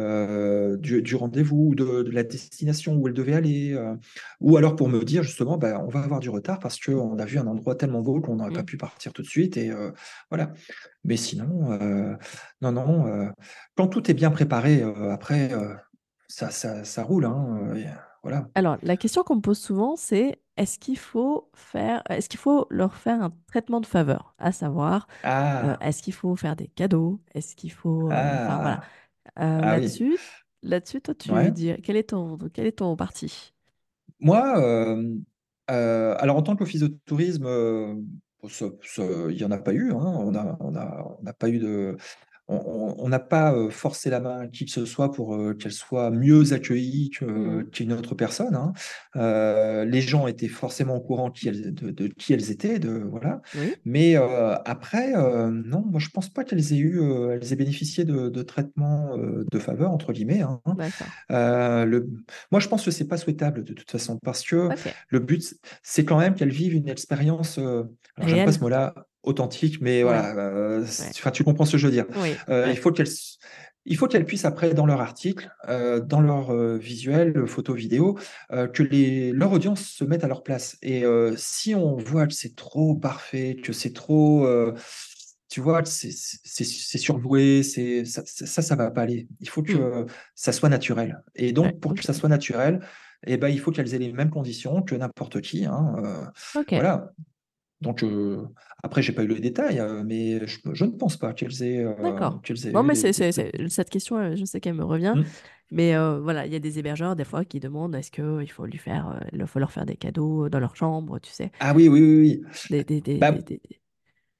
euh, du, du rendez-vous, ou de, de la destination où elles devaient aller, euh, ou alors pour me dire justement, bah, on va avoir du retard parce qu'on a vu un endroit tellement beau qu'on n'aurait pas Mm. pu partir tout de suite et euh, voilà. Mais sinon, euh, non, non. euh, quand tout est bien préparé, euh, après, euh, ça, ça, ça roule, hein, euh, et, euh, voilà. Alors, la question qu'on me pose souvent, c'est est-ce qu'il faut faire, est-ce qu'il faut leur faire un traitement de faveur, à savoir, euh, Ah, est-ce qu'il faut faire des cadeaux, est-ce qu'il faut, euh, enfin voilà. ah, Euh, ah oui. là-dessus, là-dessus, toi, tu Ouais. dis, quel est ton, quel est ton parti? Moi, euh, euh, alors en tant qu'office de tourisme, euh, ça- ça- il n'y en a pas eu, hein. On a, on a, on n'a pas eu de, on on- on n'a pas euh, forcé la main à qui que ce soit pour euh, qu'elle soit mieux accueillie que- Mhm. qu'une autre personne, hein. Euh, les gens étaient forcément au courant qui elles- de, de qui elles étaient, de, voilà. Oui, Mais euh, après, euh, non, moi je pense pas qu'elles aient eu, euh, elles aient bénéficié de, de traitements euh, de faveur, entre guillemets, hein. d'accord. Euh, le... Moi, je pense que c'est pas souhaitable de toute façon, parce que Ok. le but, c'est quand même qu'elles vivent une expérience, euh, alors j'aime pas Réel? ce mot-là, authentique, mais Ouais, voilà, euh, c'est- ouais. enfin, tu comprends ce que je veux dire. Oui, Euh, il ouais. faut qu'elles il faut qu'elles puissent après, dans leur article, euh, dans leur euh, visuel, photo, vidéo, euh, que les, leur audience se mette à leur place. Et euh, si on voit que c'est trop parfait, que c'est trop, euh, tu vois, c'est c'est- c'est surjoué, c'est ça, ça, ça va pas aller. Il faut Hmm. que ça soit naturel. Et Ouais, donc, pour que ok. ça soit naturel, eh ben, il faut qu'elles aient les mêmes conditions que n'importe qui, hein, euh, Ok, voilà. Donc, euh, après, j'ai pas eu le détail, euh, mais je, je ne pense pas qu'elles aient, euh, d'accord. qu'elles aient Non, eu mais des, c'est, des c'est- trucs. c'est- cette question, euh, je sais qu'elle me revient. Hmm. Mais euh, voilà, il y a des hébergeurs, des fois, qui demandent est-ce qu'il faut lui faire, euh, il faut leur faire des cadeaux dans leur chambre, tu sais. Ah oui, oui, oui, oui. Des, des, des, des, Bah, des- des-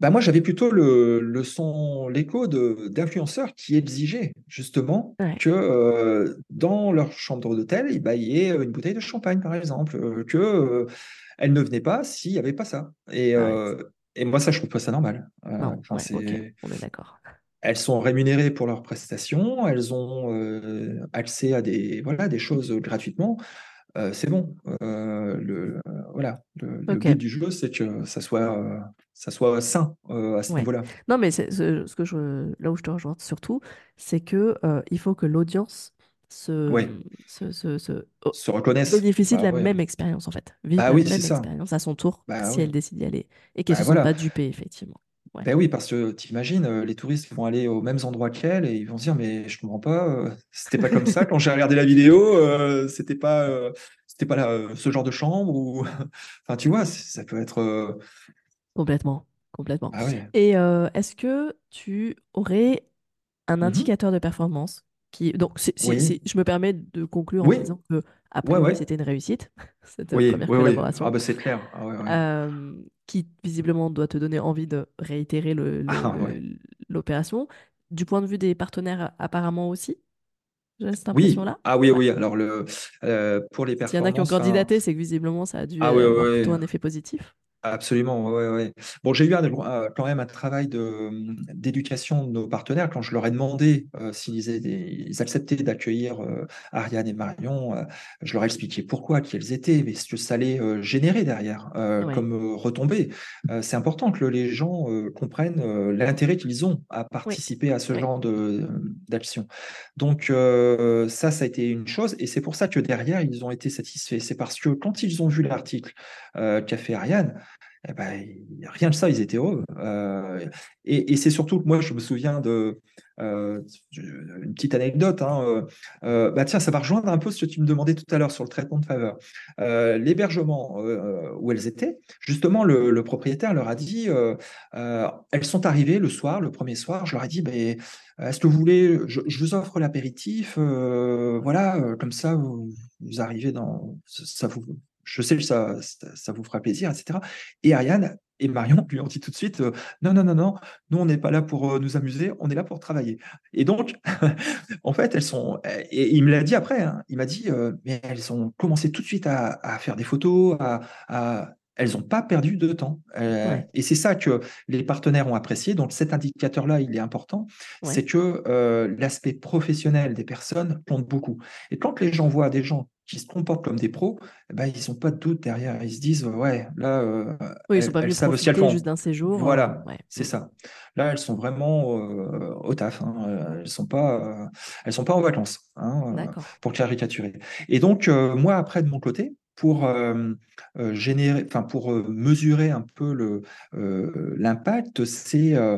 Bah moi, j'avais plutôt le, le son, l'écho de, d'influenceurs qui exigeaient justement Ouais, que euh, dans leur chambre d'hôtel, eh ben, il y ait une bouteille de champagne, par exemple, euh, que euh, elle ne venait pas s'il n'y avait pas ça. Et, ouais. euh, et moi, ça, je trouve pas ça normal. Euh, Non, Enfin, ouais, ok, c'est, on est d'accord. elles sont rémunérées pour leurs prestations, elles ont euh, accès à des, voilà, des choses gratuitement. Euh, c'est bon. Euh, le, euh, voilà. Le, le Ok, but du jeu, c'est que ça soit, euh, ça soit sain euh, à ce ouais. niveau-là. Non, mais c'est, ce, ce que je, là où je te rejoins surtout, c'est que euh, il faut que l'audience se, Ouais, se, se, se- oh, se reconnaissent. bénéficie de Bah la ouais. même expérience, en fait. Vive Bah la oui, c'est même ça. expérience à son tour Bah si oui. elle décide d'y aller. Et qu'elle Bah se sente voilà. pas dupée, effectivement. Ouais. Ben oui, parce que t'imagines, euh, les touristes vont aller aux mêmes endroits qu'elle et ils vont se dire, mais je comprends pas, euh, c'était pas comme ça quand j'ai regardé la vidéo, euh, c'était pas, euh, c'était pas là, euh, ce genre de chambre ou, enfin, tu vois, c'est- ça peut être, euh, Complètement, complètement. ah ouais. Et euh, est-ce que tu aurais un Mhm. indicateur de performance qui... Donc, si, si- Oui, si- je me permets de conclure en oui, disant que, a ouais, priori, ouais, c'était une réussite, cette euh, oui, première oui, oui. Ah collaboration, bah c'est clair. Ah ouais, ouais. euh, qui visiblement doit te donner envie de réitérer le, le- Ah ouais. le- l'opération. Du point de vue des partenaires, apparemment aussi, j'ai cette Oui, impression-là. ah oui, Ouais. oui. Alors le, euh, pour les S'il y en a qui ont performances, enfin, candidaté, c'est que visiblement, ça a dû ah oui, euh, avoir oui, plutôt oui. un effet positif. Absolument, ouais, ouais, ouais. Bon, j'ai eu un- un- quand même un travail de, d'éducation de nos partenaires quand je leur ai demandé euh, s'ils étaient- ils acceptaient d'accueillir euh, Ariane et Marion. Euh, je leur ai expliqué pourquoi, qui elles étaient, mais ce que ça allait euh, générer derrière euh, Oui, comme euh, retombée. Euh, c'est important que les gens euh, comprennent euh, l'intérêt qu'ils ont à oui, participer à ce oui, genre de, d'action. Donc euh, ça, ça a été une chose, et c'est pour ça que derrière, ils ont été satisfaits. C'est parce que quand ils ont vu l'article euh, qu'a fait Ariane, eh ben, il- rien que ça, ils étaient heureux. Euh, et et c'est surtout que moi, je me souviens de euh, une petite anecdote. Hein, euh, euh, bah tiens, ça va rejoindre un peu ce que tu me demandais tout à l'heure sur le traitement de faveur. Euh, l'hébergement euh, où elles étaient, justement, le, le propriétaire leur a dit, euh, euh, elles sont arrivées le soir, le premier soir, je leur ai dit, mais est-ce que vous voulez, je, je vous offre l'apéritif, euh, voilà, euh, comme ça, vous, vous arrivez dans, ça vous, je sais que ça, ça, ça vous fera plaisir, et cetera. Et Ariane et Marion lui ont dit tout de suite, euh, non, non, non, non, nous, on n'est pas là pour euh, nous amuser, on est là pour travailler. Et donc, en fait, elles sont, et il me l'a dit après, hein, il m'a dit, euh, mais elles ont commencé tout de suite à, à faire des photos, à, à- elles n'ont pas perdu de temps. Euh, ouais, et c'est ça que les partenaires ont apprécié. Donc cet indicateur-là, il est important. ouais. C'est que euh, l'aspect professionnel des personnes compte beaucoup. Et quand les gens voient des gens qui se comportent comme des pros, eh ben, ils n'ont pas de doute derrière. Ils se disent, ouais, là, euh, Oui, ils sont elles, pas elles venus savent ce qu'elles profiter juste font. d'un séjour. euh, Voilà, ouais. c'est Mm. ça. Là, elles sont vraiment euh, au taf. Hein. Euh, Elles sont pas, euh, elles sont pas en vacances, hein, euh, D'accord. pour caricaturer. Et donc, euh, moi, après, de mon côté, pour euh, euh, générer, enfin, pour euh, mesurer un peu le euh, l'impact, c'est euh,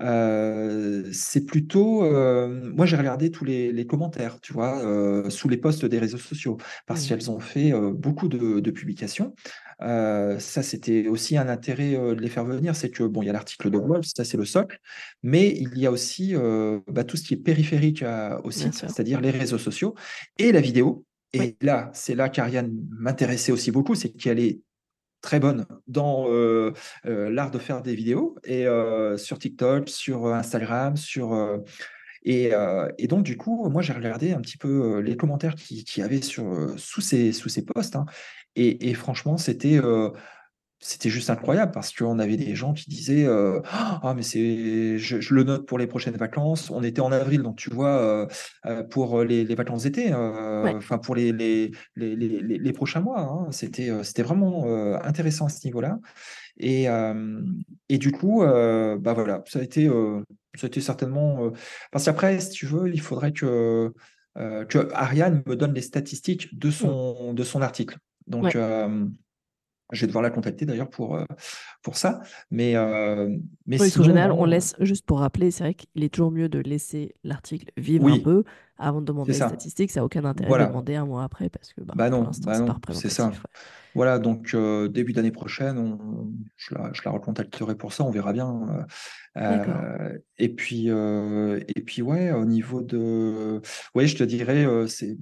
euh, c'est plutôt, euh, moi, j'ai regardé tous les, les commentaires, tu vois, euh, sous les posts des réseaux sociaux, parce Mm. qu'elles ont fait euh, beaucoup de, de publications. Euh, ça, c'était aussi un intérêt euh, de les faire venir, c'est que, bon, il y a l'article de blog, ça c'est le socle, mais il y a aussi euh, bah, tout ce qui est périphérique à- au Bien site, sûr. c'est-à-dire les réseaux sociaux et la vidéo. Oui, Et là, c'est là qu'Ariane m'intéressait aussi beaucoup, c'est qu'elle est très bonne dans euh, euh, l'art de faire des vidéos, et euh, sur TikTok, sur euh, Instagram, sur... euh, et, euh, et donc, du coup, moi, j'ai regardé un petit peu euh, les commentaires qu'il qui y avait sur, euh, sous ces, sous ces posts, hein. Et, et franchement, c'était euh, c'était juste incroyable parce qu'on avait des gens qui disaient euh, ah mais c'est je, je le note pour les prochaines vacances. On était en avril donc tu vois euh, euh, pour les, les vacances d'été, ouais. euh, enfin pour les les, les, les, les- les prochains mois, hein. C'était euh, c'était vraiment euh, intéressant à ce niveau-là. Et euh, et du coup euh, bah voilà, ça a été euh, ça a été certainement euh, parce qu'après si tu veux il faudrait que euh, que Ariane me donne les statistiques de Mm. son de son article. Donc Ouais. euh, je vais devoir la contacter d'ailleurs pour, euh, pour ça. Mais, euh, mais Oui, en sinon, général, on non. laisse, juste pour rappeler, c'est vrai qu'il est toujours mieux de laisser l'article vivre un Oui, peu avant de c'est demander les ça. statistiques. Ça n'a aucun intérêt de les Voilà. demander un mois après parce que bah, Bah pour non, l'instant, bah c'est pas non, c'est représentatif. ça. Voilà, donc euh, début d'année prochaine, on- je la, je la recontacterai pour ça, on verra bien. euh, D'accord. euh, et puis, euh, et puis ouais, au niveau de, ouais, je te dirais, euh, c'est,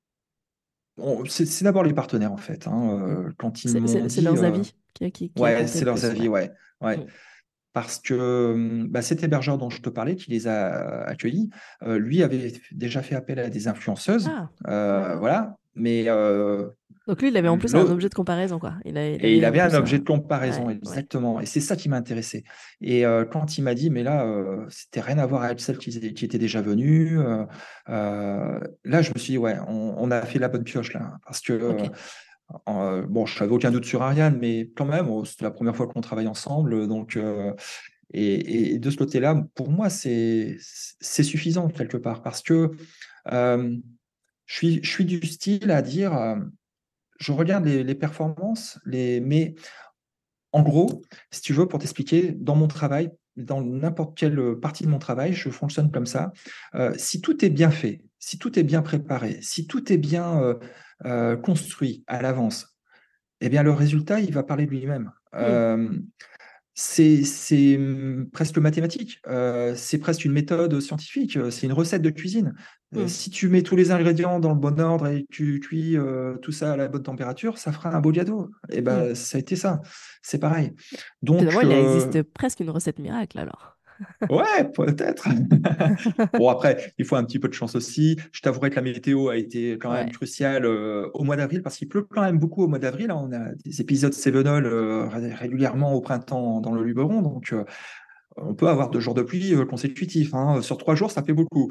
on- c'est c'est d'abord les partenaires en fait. Hein, Mm. euh, quand ils C'est m'ont c'est- c'est dit, leurs euh, avis qui, qui, qui a ouais, compté c'est le leurs plus. avis, Ouais. ouais, ouais. Mm. parce que hum, bah, cet hébergeur dont je te parlais, qui les a accueillis, euh, lui avait déjà fait appel à des influenceuses, Ah, euh, d'accord. voilà, mais euh, Donc lui, il avait en plus un l'au- objet de comparaison, quoi. Il, a- il et il avait en avait un plus objet un... de comparaison, Ouais, ouais. exactement. Et c'est ça qui m'a intéressé. Et euh, quand il m'a dit, mais là, euh, c'était rien à voir avec celle qui, qui était déjà venue, euh, euh, là, je me suis dit, ouais, on, on a fait la bonne pioche, là. Parce que, Ok. euh, euh, bon, je n'avais aucun doute sur Ariane, mais quand même, oh, c'était la première fois qu'on travaille ensemble. Donc, euh, et, et de ce côté-là, pour moi, c'est c'est suffisant, quelque part. Parce que euh, je suis, je suis du style à dire, euh, je regarde les, les performances, les, mais en gros, si tu veux, pour t'expliquer, dans mon travail, dans n'importe quelle partie de mon travail, je fonctionne comme ça. Euh, si tout est bien fait, si tout est bien préparé, si tout est bien euh, euh, construit à l'avance, eh bien, le résultat, il va parler de lui-même. Hmm, Euh, c'est c'est, hum, presque mathématique, euh, c'est presque une méthode scientifique, euh, c'est une recette de cuisine. Euh, hmm. si tu mets tous les ingrédients dans le bon ordre et que tu cuis euh, tout ça à la bonne température, ça fera un beau gâteau. Et Hmm. ben, ça a été ça. C'est pareil. Donc, Finalement, il euh, existe presque une recette miracle, alors. ouais, peut-être. Bon, après, il faut un petit peu de chance aussi. Je t'avouerai que la météo a été quand même Ouais. cruciale euh, au mois d'avril parce qu'il pleut quand même beaucoup au mois d'avril, hein. On a des épisodes Cévenol euh, ré- régulièrement au printemps dans le Luberon. Donc, euh, on peut avoir deux jours de pluie euh, consécutifs, hein. Sur trois jours, ça fait beaucoup.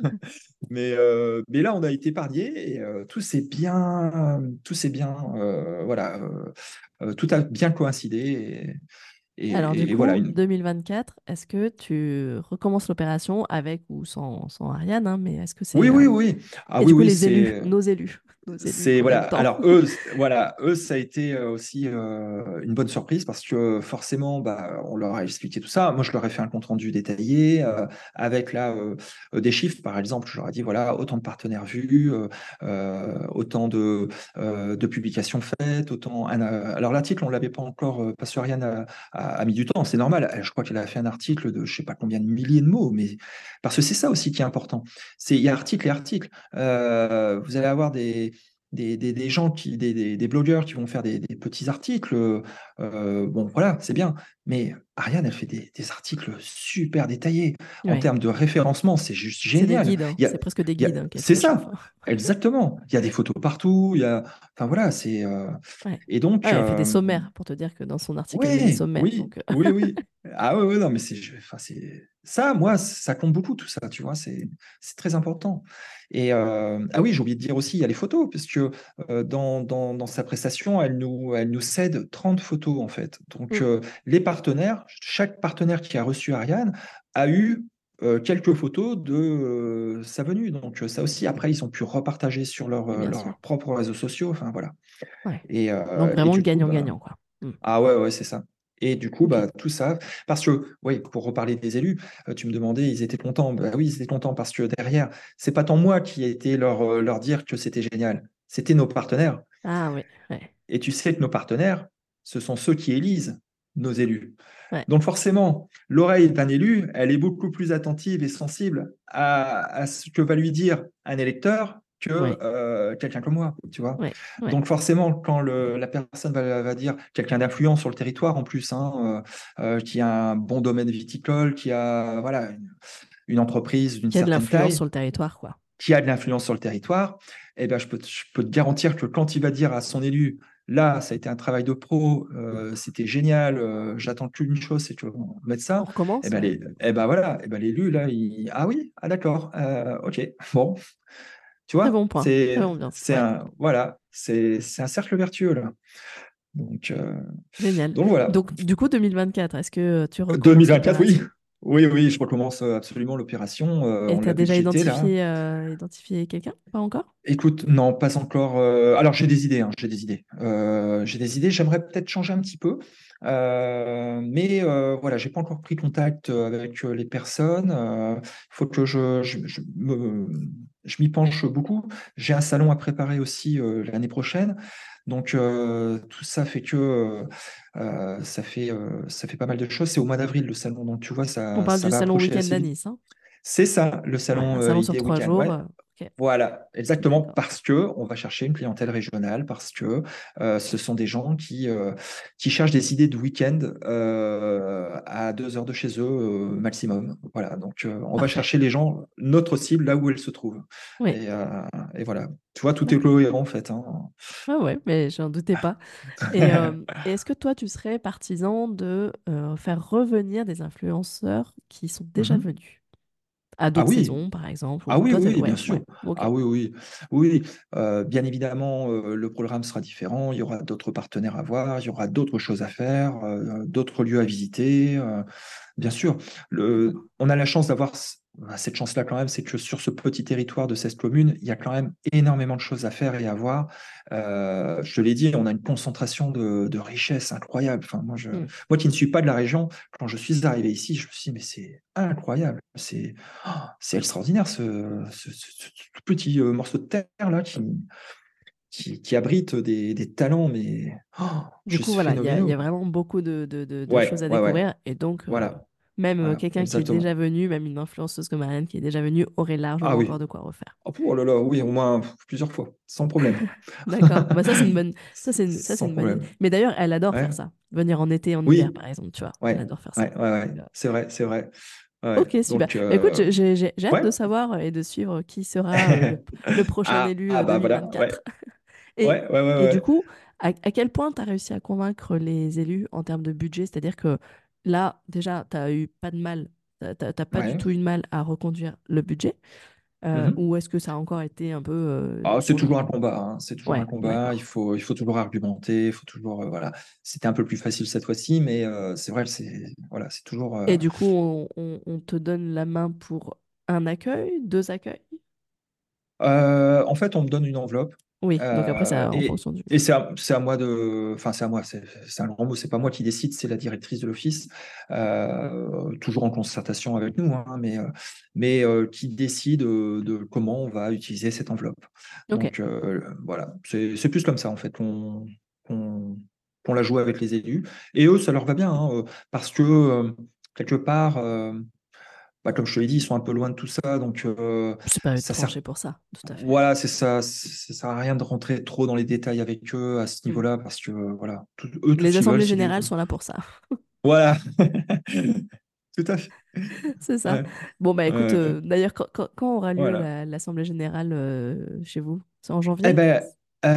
Mais, euh, mais là, on a été épargné et euh, tout s'est bien, tout s'est bien, euh, voilà, euh, euh, tout a bien coïncidé. Et, Alors du et- et voilà. coup, Une... deux mille vingt-quatre, est-ce que tu recommences l'opération avec ou sans, sans Ariane, hein, mais est-ce que Oui, c'est... euh, oui, oui. Ah Et oui, du coup, oui, les élus, c'est. nos élus, nos élus C'est qu'on voilà. aime tant. Alors eux, c- voilà, eux, ça a été euh, aussi euh, une bonne surprise parce que forcément, bah, on leur a expliqué tout ça. Moi, je leur ai fait un compte rendu détaillé euh, avec là euh, euh, des chiffres, par exemple. Je leur ai dit voilà, autant de partenaires vus, euh, euh, autant de euh, de publications faites, autant. Un, euh, alors l'article, on l'avait pas encore euh, parce que Ariane a, a- a mis du temps. C'est normal. Elle- Je crois qu'elle a fait un article de je sais pas combien de milliers de mots, mais parce que c'est ça aussi qui est important. C'est il y a article et article. Euh, vous allez avoir des des, des, des gens qui, des, des, des blogueurs qui vont faire des, des petits articles. Euh, bon, voilà, c'est bien. Mais Ariane, elle fait des, des articles super détaillés. En Ouais. termes de référencement, c'est juste C'est des génial. guides, hein. Il y a, C'est presque des il y a, guides, hein, qu'elle c'est fait à chaque ça, fois. exactement. Il y a des photos partout. Il y a, enfin voilà, c'est. Euh, Ouais. et Ouais, donc, elle fait des euh, sommaires, pour te dire que dans son article, elle met des oui, sommaires. oui, Donc, euh, oui, oui. Ah oui, oui, non, mais c'est, je- enfin, c'est ça, moi, ça compte beaucoup tout ça, tu vois, c'est, c'est très important. Et euh, ah oui, j'ai oublié de dire aussi, il y a les photos, parce que euh, dans, dans, dans sa prestation, elle nous, elle nous cède trente photos en fait. Donc mm, euh, les partenaires, chaque partenaire qui a reçu Ariane a eu euh, quelques photos de euh, sa venue. Donc euh, ça aussi, après, ils ont pu repartager sur leur, oui, euh, bien sûr. leurs propres réseaux sociaux. Enfin voilà. Ouais. Et, Donc, euh, et vraiment du coup, bah, gagnant-gagnant, quoi. Mm. ah ouais, ouais, c'est ça. Et du coup, Ok. bah, tout ça, parce que, oui, pour reparler des élus, euh, tu me demandais, ils étaient contents. Bah oui, ils étaient contents parce que derrière, c'est pas tant moi qui ai été leur, euh, leur dire que c'était génial, c'était nos partenaires. Ah oui, ouais. Et tu sais que nos partenaires, ce sont ceux qui élisent nos élus. Ouais, Donc forcément, l'oreille d'un élu, elle est beaucoup plus attentive et sensible à, à ce que va lui dire un électeur que ouais, euh, quelqu'un comme moi, tu vois. ouais, ouais. Donc forcément, quand le, la personne va, va dire quelqu'un d'influent sur le territoire en plus, hein, euh, euh, qui a un bon domaine viticole, qui a voilà une, une entreprise d'une Qui a de certaine l'influence taille, sur le territoire, quoi. qui a de l'influence sur le territoire, eh ben, je peux, te- je peux te garantir que quand il va dire à son élu, là, ça a été un travail de pro, euh, c'était génial, euh, j'attends qu'une chose, c'est qu'on mette On ça, eh recommence, ben, ouais. les, eh ben voilà, eh ben, l'élu, là, il, ah oui, ah d'accord, euh, ok, bon, tu Très vois, bon point. Très c'est, bon ambiance. c'est Ouais. un, voilà, c'est, c'est un cercle vertueux, là. Donc, euh, Génial. donc voilà. Donc, du coup, deux mille vingt-quatre, est-ce que tu recommences deux mille vingt-quatre, oui. l'opération? Oui, oui, je recommence euh, absolument l'opération. Euh, Et on tu as l'a déjà budgété, là. identifié, euh, identifié quelqu'un? Pas encore? Écoute, non, pas encore. euh, Alors, j'ai des idées, hein, j'ai des idées. Euh, j'ai des idées. J'aimerais peut-être changer un petit peu, Euh, mais euh, voilà, j'ai pas encore pris contact avec euh, les personnes. Il faut que je, je, je me, je m'y penche beaucoup. J'ai un salon à préparer aussi euh, l'année prochaine, donc euh, tout ça fait que euh, euh, ça fait euh, ça fait pas mal de choses. C'est au mois d'avril le salon, donc tu vois, On ça parle ça du va salon approcher week-end assez à vite. Nice, hein? C'est ça, le Ouais, un salon euh, salon sur idée trois week-end. jours. Ouais, euh, Ok, Voilà, exactement, d'accord. parce que on va chercher une clientèle régionale, parce que euh, ce sont des gens qui, euh, qui cherchent des idées de week-end euh, à deux heures de chez eux euh, maximum. Voilà, donc euh, on va Parfait. chercher les gens, notre cible, là où elle se trouve. Oui, Et, euh, et voilà, tu vois, tout est d'accord. cohérent en fait, hein. Ouais, ouais, mais j'en doutais pas. Et, euh, et est-ce que toi, tu serais partisan de euh, faire revenir des influenceurs qui sont déjà Mhm. venus à Ah d'autres oui, saisons, par exemple, ah ou oui, toi, t'es- oui, bien ouais, ouais, sûr. ok. Ah oui, oui, oui. Euh, bien évidemment, euh, le programme sera différent. Il y aura d'autres partenaires à voir, il y aura d'autres choses à faire, euh, d'autres lieux à visiter. euh, bien sûr, D'accord. le, on a la chance d'avoir c- cette chance-là quand même, c'est que sur ce petit territoire de seize communes, il y a quand même énormément de choses à faire et à voir. Euh, je te l'ai dit, on a une concentration de, de richesses incroyable. Enfin, moi, je, Hmm. moi qui ne suis pas de la région, quand je suis arrivé ici, je me suis dit, mais c'est incroyable. C'est oh, c'est extraordinaire ce, ce- ce- ce tout petit euh, morceau de terre là qui, qui, qui abrite des, des talents, mais oh, Du coup, juste voilà, il y a, il y a phénoménaux. vraiment beaucoup de, de- de- de choses Ouais, à ouais, ouais. découvrir. Et donc, euh, Voilà, même euh, voilà, quelqu'un qui est exactement. déjà venu, même une influenceuse comme Ariane qui est déjà venue, aurait Ah largement encore oui. de quoi refaire. Oh, oh là là, oui, au moins plusieurs fois, sans problème. D'accord. Bah, ça, c'est une bonne, ça, c'est une, ça, c'est Sans une bonne idée. problème. Mais d'ailleurs, elle adore Ouais. faire ça. Venir en été, en hiver, Oui, par exemple, tu vois. Elle ouais, adore faire ça. ouais, ouais, Donc, ouais. euh, C'est vrai, c'est vrai. Ouais. ok, super. Donc, Bah, écoute, euh, j'ai j'ai- j'ai- j'ai hâte ouais. de savoir et de suivre qui sera euh, le, le prochain Ah, élu ah, euh, bah voilà, deux mille vingt-quatre. ouais. Et, Ouais, ouais, ouais, et du ouais. coup, à, à quel point tu as réussi à convaincre les élus en termes de budget? C'est-à-dire que là, déjà, tu as eu pas de mal, t'as t'as- t'as pas du Ouais. tout eu de mal à reconduire le budget. Euh, Mhm. ou est-ce que ça a encore été un peu euh, Ah, c'est toujours un compliqué? combat, hein, c'est toujours un Ouais, combat. Il d'accord. faut, il faut toujours argumenter, il faut toujours, euh, voilà. C'était un peu plus facile cette fois-ci, mais euh, c'est vrai, c'est, voilà, c'est toujours. euh, Et du coup, on, on- on te donne la main pour un accueil, deux accueils? Euh, en fait, on me donne une enveloppe Oui, donc après, euh, ça en et, fonction du. et c'est à, c'est à moi de, enfin c'est à moi, c'est c'est un grand mot, c'est pas moi qui décide, c'est la directrice de l'office, euh, toujours en concertation avec nous, hein, mais euh, mais euh, qui décide euh, de comment on va utiliser cette enveloppe. Ok. Donc euh, voilà, c'est c'est plus comme ça en fait qu'on qu'on qu'on la joue avec les élus et eux ça leur va bien hein, euh, parce que euh, quelque part. euh, bah, comme je te l'ai dit, ils sont un peu loin de tout ça, donc euh, C'est pas ça sert étranger pour ça, tout à fait. voilà, c'est ça. c- Ça sert à rien de rentrer trop dans les détails avec eux à ce Hmm. niveau-là parce que voilà, tout- eux, tout Les ce qu'ils veulent, assemblées c'est du. générales sont là pour ça. Voilà. Tout à fait. C'est ça. Ouais. Bon, bah écoute, Euh, euh, d'ailleurs, quand, quand- quand aura lieu voilà. la- l'assemblée générale euh, chez vous? C'est en Eh janvier? ben,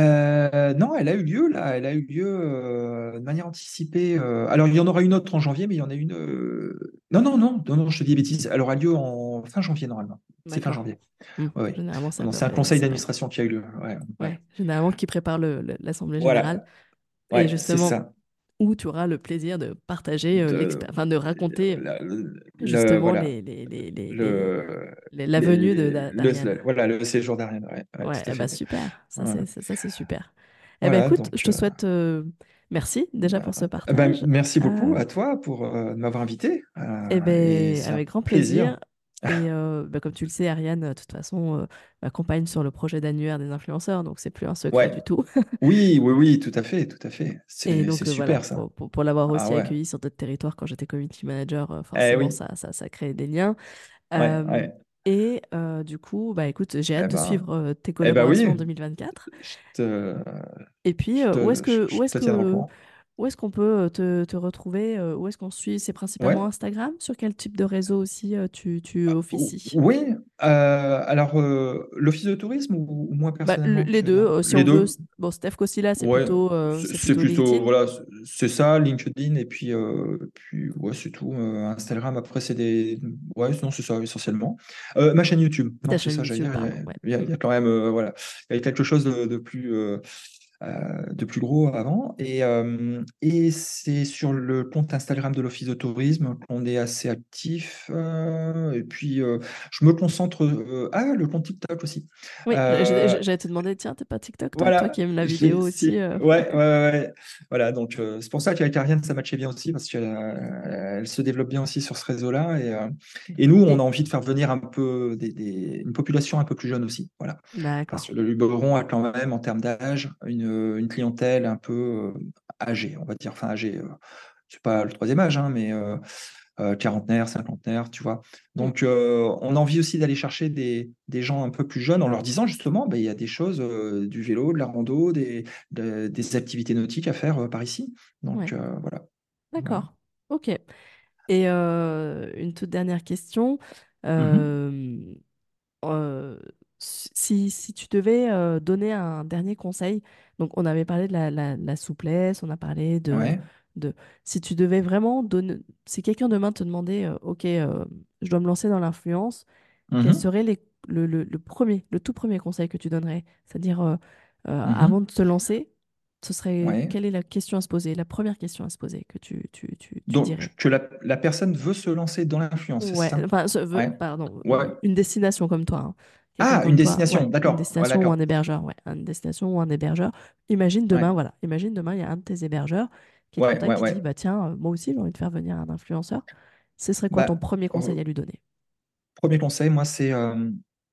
euh, non, elle a eu lieu là. Elle a eu lieu euh, de manière anticipée. euh. Alors, il y en aura une autre en janvier, mais il y en a une. euh, Non, non, non, non, non, je te dis des bêtises. Elle aura lieu en fin janvier normalement. C'est fin D'accord. janvier. Hmm. Oui, oui. Généralement, Non, ça non, c'est un devrait. conseil c'est- Ouais. d'administration qui a eu lieu. Ouais, ouais. Ouais. Généralement, qui prépare le- le- l'assemblée générale. Voilà. Et Ouais, c'est justement, ça. où tu auras le plaisir de partager euh, De, l'expérience, enfin, de raconter le, le- le- justement voilà. les, les, les, les, les- le, les- la venue de, les- d'A- le, d'Ariane. le- voilà, le séjour d'Ariane. Ouais, ouais, Ouais, tout à eh ben fait. super. Ça, Voilà, c'est ça, ça, c'est super. Eh ben voilà, écoute, je donc, te euh, souhaite euh, merci déjà pour ce bah, bah, partage. merci beaucoup Euh, à toi pour euh, m'avoir invité. Eh euh, et ben, c'est un avec grand plaisir. plaisir. Et euh, bah, comme tu le sais, Ariane, de toute façon, euh, m'accompagne sur le projet d'annuaire des influenceurs, donc c'est plus un secret du Ouais, tout. oui, oui, oui, tout à fait, tout à fait. Et C'est, c'est donc euh, voilà, super ça. pour, pour, pour l'avoir Ah aussi ouais. accueilli sur d'autres territoires quand j'étais community manager, euh, Eh forcément, oui, ça, ça, ça crée des liens. ouais, Euh, ouais. et euh, du coup, bah écoute, j'ai hâte Eh de ben, suivre euh, tes eh ben collaborations en oui, deux mille vingt-quatre. je te, Et puis, je euh, où est-ce te, je, que, je où est-ce te tiendrai au que, courant. où est-ce qu'on peut euh, te, te retrouver? euh, Où est-ce qu'on suit? C'est Ouais. principalement Instagram? Sur quel type de réseau aussi euh, tu, tu officies? Oui, euh, alors euh, l'office de tourisme ou, ou moi Bah, le- personnellement, les tu veux deux, dire? euh, si Les on veut. deux? s- Bon, Steph Kosila, c'est Ouais, plutôt, euh, c'est c'est c'est plutôt plutôt, LinkedIn. voilà, c'est c'est ça, LinkedIn, et puis, euh, puis ouais, c'est tout. euh, Instagram, après, c'est des. Ouais, non, c'est ça, essentiellement. Euh, ma chaîne YouTube, Ta non, c'est chaîne ça, j'allais YouTube, dire, il y a, pardon. Ouais. il y a- Mm. il y a quand même, euh, voilà, il y a quelque chose de, de plus. euh, euh, de plus gros avant. Et, euh, et c'est sur le compte Instagram de l'Office de tourisme qu'on est assez actif. euh, et puis, euh, je me concentre. euh, ah, le compte TikTok aussi. Oui, j'ai- Euh, j'ai- j'allais te demander, tiens, t'es pas TikTok, toi? Toi voilà. qui aimes la Je l'ai- vidéo aussi. si- euh, Ouais, ouais, ouais, ouais. Voilà, donc euh, c'est pour ça qu'avec Ariane, ça matchait bien aussi, parce qu'elle euh, elle se développe bien aussi sur ce réseau-là. Et, euh, et nous, on Et... a envie de faire venir un peu des, des- une population un peu plus jeune aussi. Voilà. Parce D'accord. que le Luberon a quand même, en termes d'âge, une, une clientèle un peu euh, âgée, on va dire. Enfin, âgée, euh, c'est pas le troisième âge, hein, mais euh, euh, quarantenaires, cinquantenaires, tu vois. Donc, euh, on a envie aussi d'aller chercher des, des gens un peu plus jeunes en leur disant justement, ben, il y a des choses, euh, du vélo, de la rando, des, de- des activités nautiques à faire euh, par ici. Donc, Ouais, euh, voilà. Voilà. d'accord. Ok. Et euh, une toute dernière question. Mhm. Euh, euh, si, si tu devais euh, donner un dernier conseil, donc on avait parlé de la, la- la souplesse, on a parlé de, Ouais. de... Si tu devais vraiment donner... Si quelqu'un demain te demandait, euh, OK, euh, je dois me lancer dans l'influence, quel Mhm. serait les, le, le, le premier, le tout premier conseil que tu donnerais? C'est-à-dire, euh, euh, avant Mhm. de se lancer, ce serait... Ouais. Quelle est la question à se poser, la première question à se poser que tu, tu, tu, tu Donc, dirais? que la, la personne veut se lancer dans l'influence, c'est Ouais, ça? enfin, ce- veut- Ouais. pardon, Ouais. une destination comme toi, hein. Quelqu'un Ah, une comme toi, ouais, destination, une d'accord. Ouais, destination ou un d'accord. hébergeur, ouais, une destination ou un hébergeur. Imagine demain, Ouais. voilà, imagine demain, il y a un de tes hébergeurs qui te Ouais, contacte, ouais, qui dit, ouais. bah tiens, euh, moi aussi, j'ai envie de faire venir un influenceur. Ce serait quoi ton Bah, premier euh, conseil à lui donner? premier conseil, moi, c'est euh,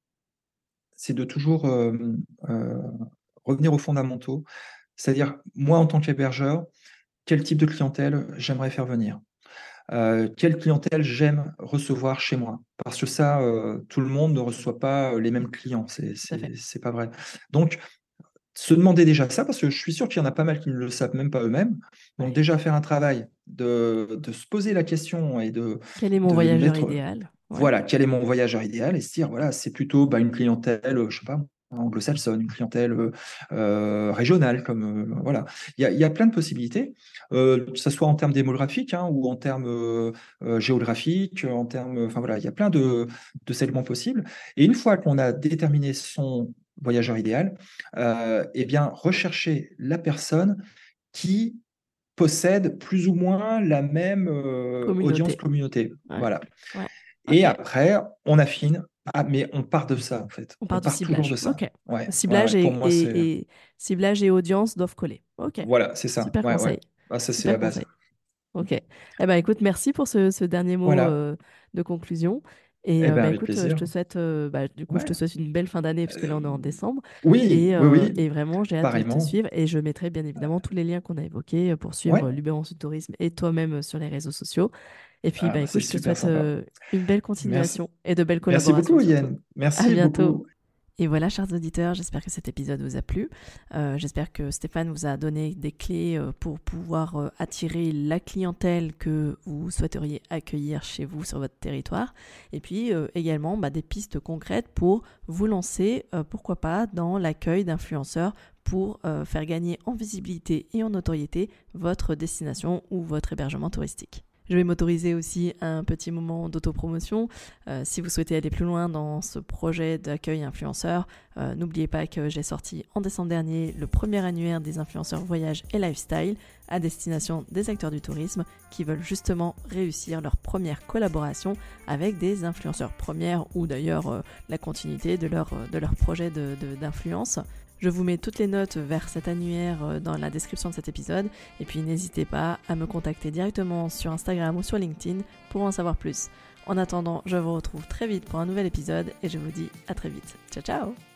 c'est de toujours euh, euh, revenir aux fondamentaux. C'est-à-dire, moi, en tant qu'hébergeur, quel type de clientèle j'aimerais faire venir? Euh, quelle clientèle j'aime recevoir chez moi? Parce que ça, euh, tout le monde ne reçoit pas euh, les mêmes clients, c'est Tout à fait. c'est- c'est pas vrai. Donc, se demander déjà ça, parce que je suis sûr qu'il y en a pas mal qui ne le savent même pas eux-mêmes. Donc, Ouais. déjà faire un travail de, de se poser la question et de, Quel est mon de voyageur mettre, idéal? Ouais. voilà, quel est mon voyageur idéal et se dire, voilà, c'est plutôt bah, une clientèle, euh, je sais pas, anglo-saxonne, une clientèle euh, euh, régionale, comme euh, voilà. Il y a, il y a plein de possibilités, euh, que ce soit en termes démographiques hein, ou en termes euh, euh, géographiques, en termes, enfin voilà, il y a plein de, de segments possibles. Et une fois qu'on a déterminé son voyageur idéal, euh, eh bien, rechercher la personne qui possède plus ou moins la même euh, audience Communauté. communauté. Ouais. Voilà. Ouais. Et Ok. après, on affine. Ah, mais on part de ça, en fait. On On part du part toujours ciblage. de ça. Ok. Ouais, ouais, Ciblage ouais. Pour et, moi, c'est. et, et ciblage et audience doivent coller. Ok. Voilà, c'est ça. Super Ouais, ouais. conseil. Ah, ça, c'est Super la base. conseil. Ok. Eh ben, écoute, merci pour ce, ce dernier mot Voilà. euh, de conclusion. Et Eh euh, bien, bah, avec écoute, euh, je plaisir. te souhaite, euh, bah, du coup, je te Ouais. souhaite une belle fin d'année puisque là, Euh, on est en décembre. oui, Et, oui, euh, oui. et vraiment, j'ai hâte de te Pareillement. suivre. Et je mettrai bien évidemment tous les liens qu'on a évoqués euh, pour Ouais. suivre Libération du Tourisme et toi-même euh, sur les réseaux sociaux. Et puis, Ah, bah, bah, c'est écoute, je te super souhaite sympa. euh, une belle Merci. continuation et de belles Merci collaborations beaucoup, surtout. Yann. À Merci bientôt. beaucoup. Et voilà, chers auditeurs, j'espère que cet épisode vous a plu. Euh, j'espère que Stéphane vous a donné des clés euh, pour pouvoir euh, attirer la clientèle que vous souhaiteriez accueillir chez vous sur votre territoire. Et puis euh, également bah, des pistes concrètes pour vous lancer, euh, pourquoi pas, dans l'accueil d'influenceurs pour euh, faire gagner en visibilité et en notoriété votre destination ou votre hébergement touristique. Je vais m'autoriser aussi un petit moment d'autopromotion. Euh, si vous souhaitez aller plus loin dans ce projet d'accueil influenceur, euh, n'oubliez pas que j'ai sorti en décembre dernier le premier annuaire des influenceurs voyage et lifestyle à destination des acteurs du tourisme qui veulent justement réussir leur première collaboration avec des influenceurs premières ou d'ailleurs euh, la continuité de leur, de leur projet de, de, d'influence. Je vous mets toutes les notes vers cet annuaire dans la description de cet épisode et puis n'hésitez pas à me contacter directement sur Instagram ou sur LinkedIn pour en savoir plus. En attendant, je vous retrouve très vite pour un nouvel épisode et je vous dis à très vite. Ciao ciao!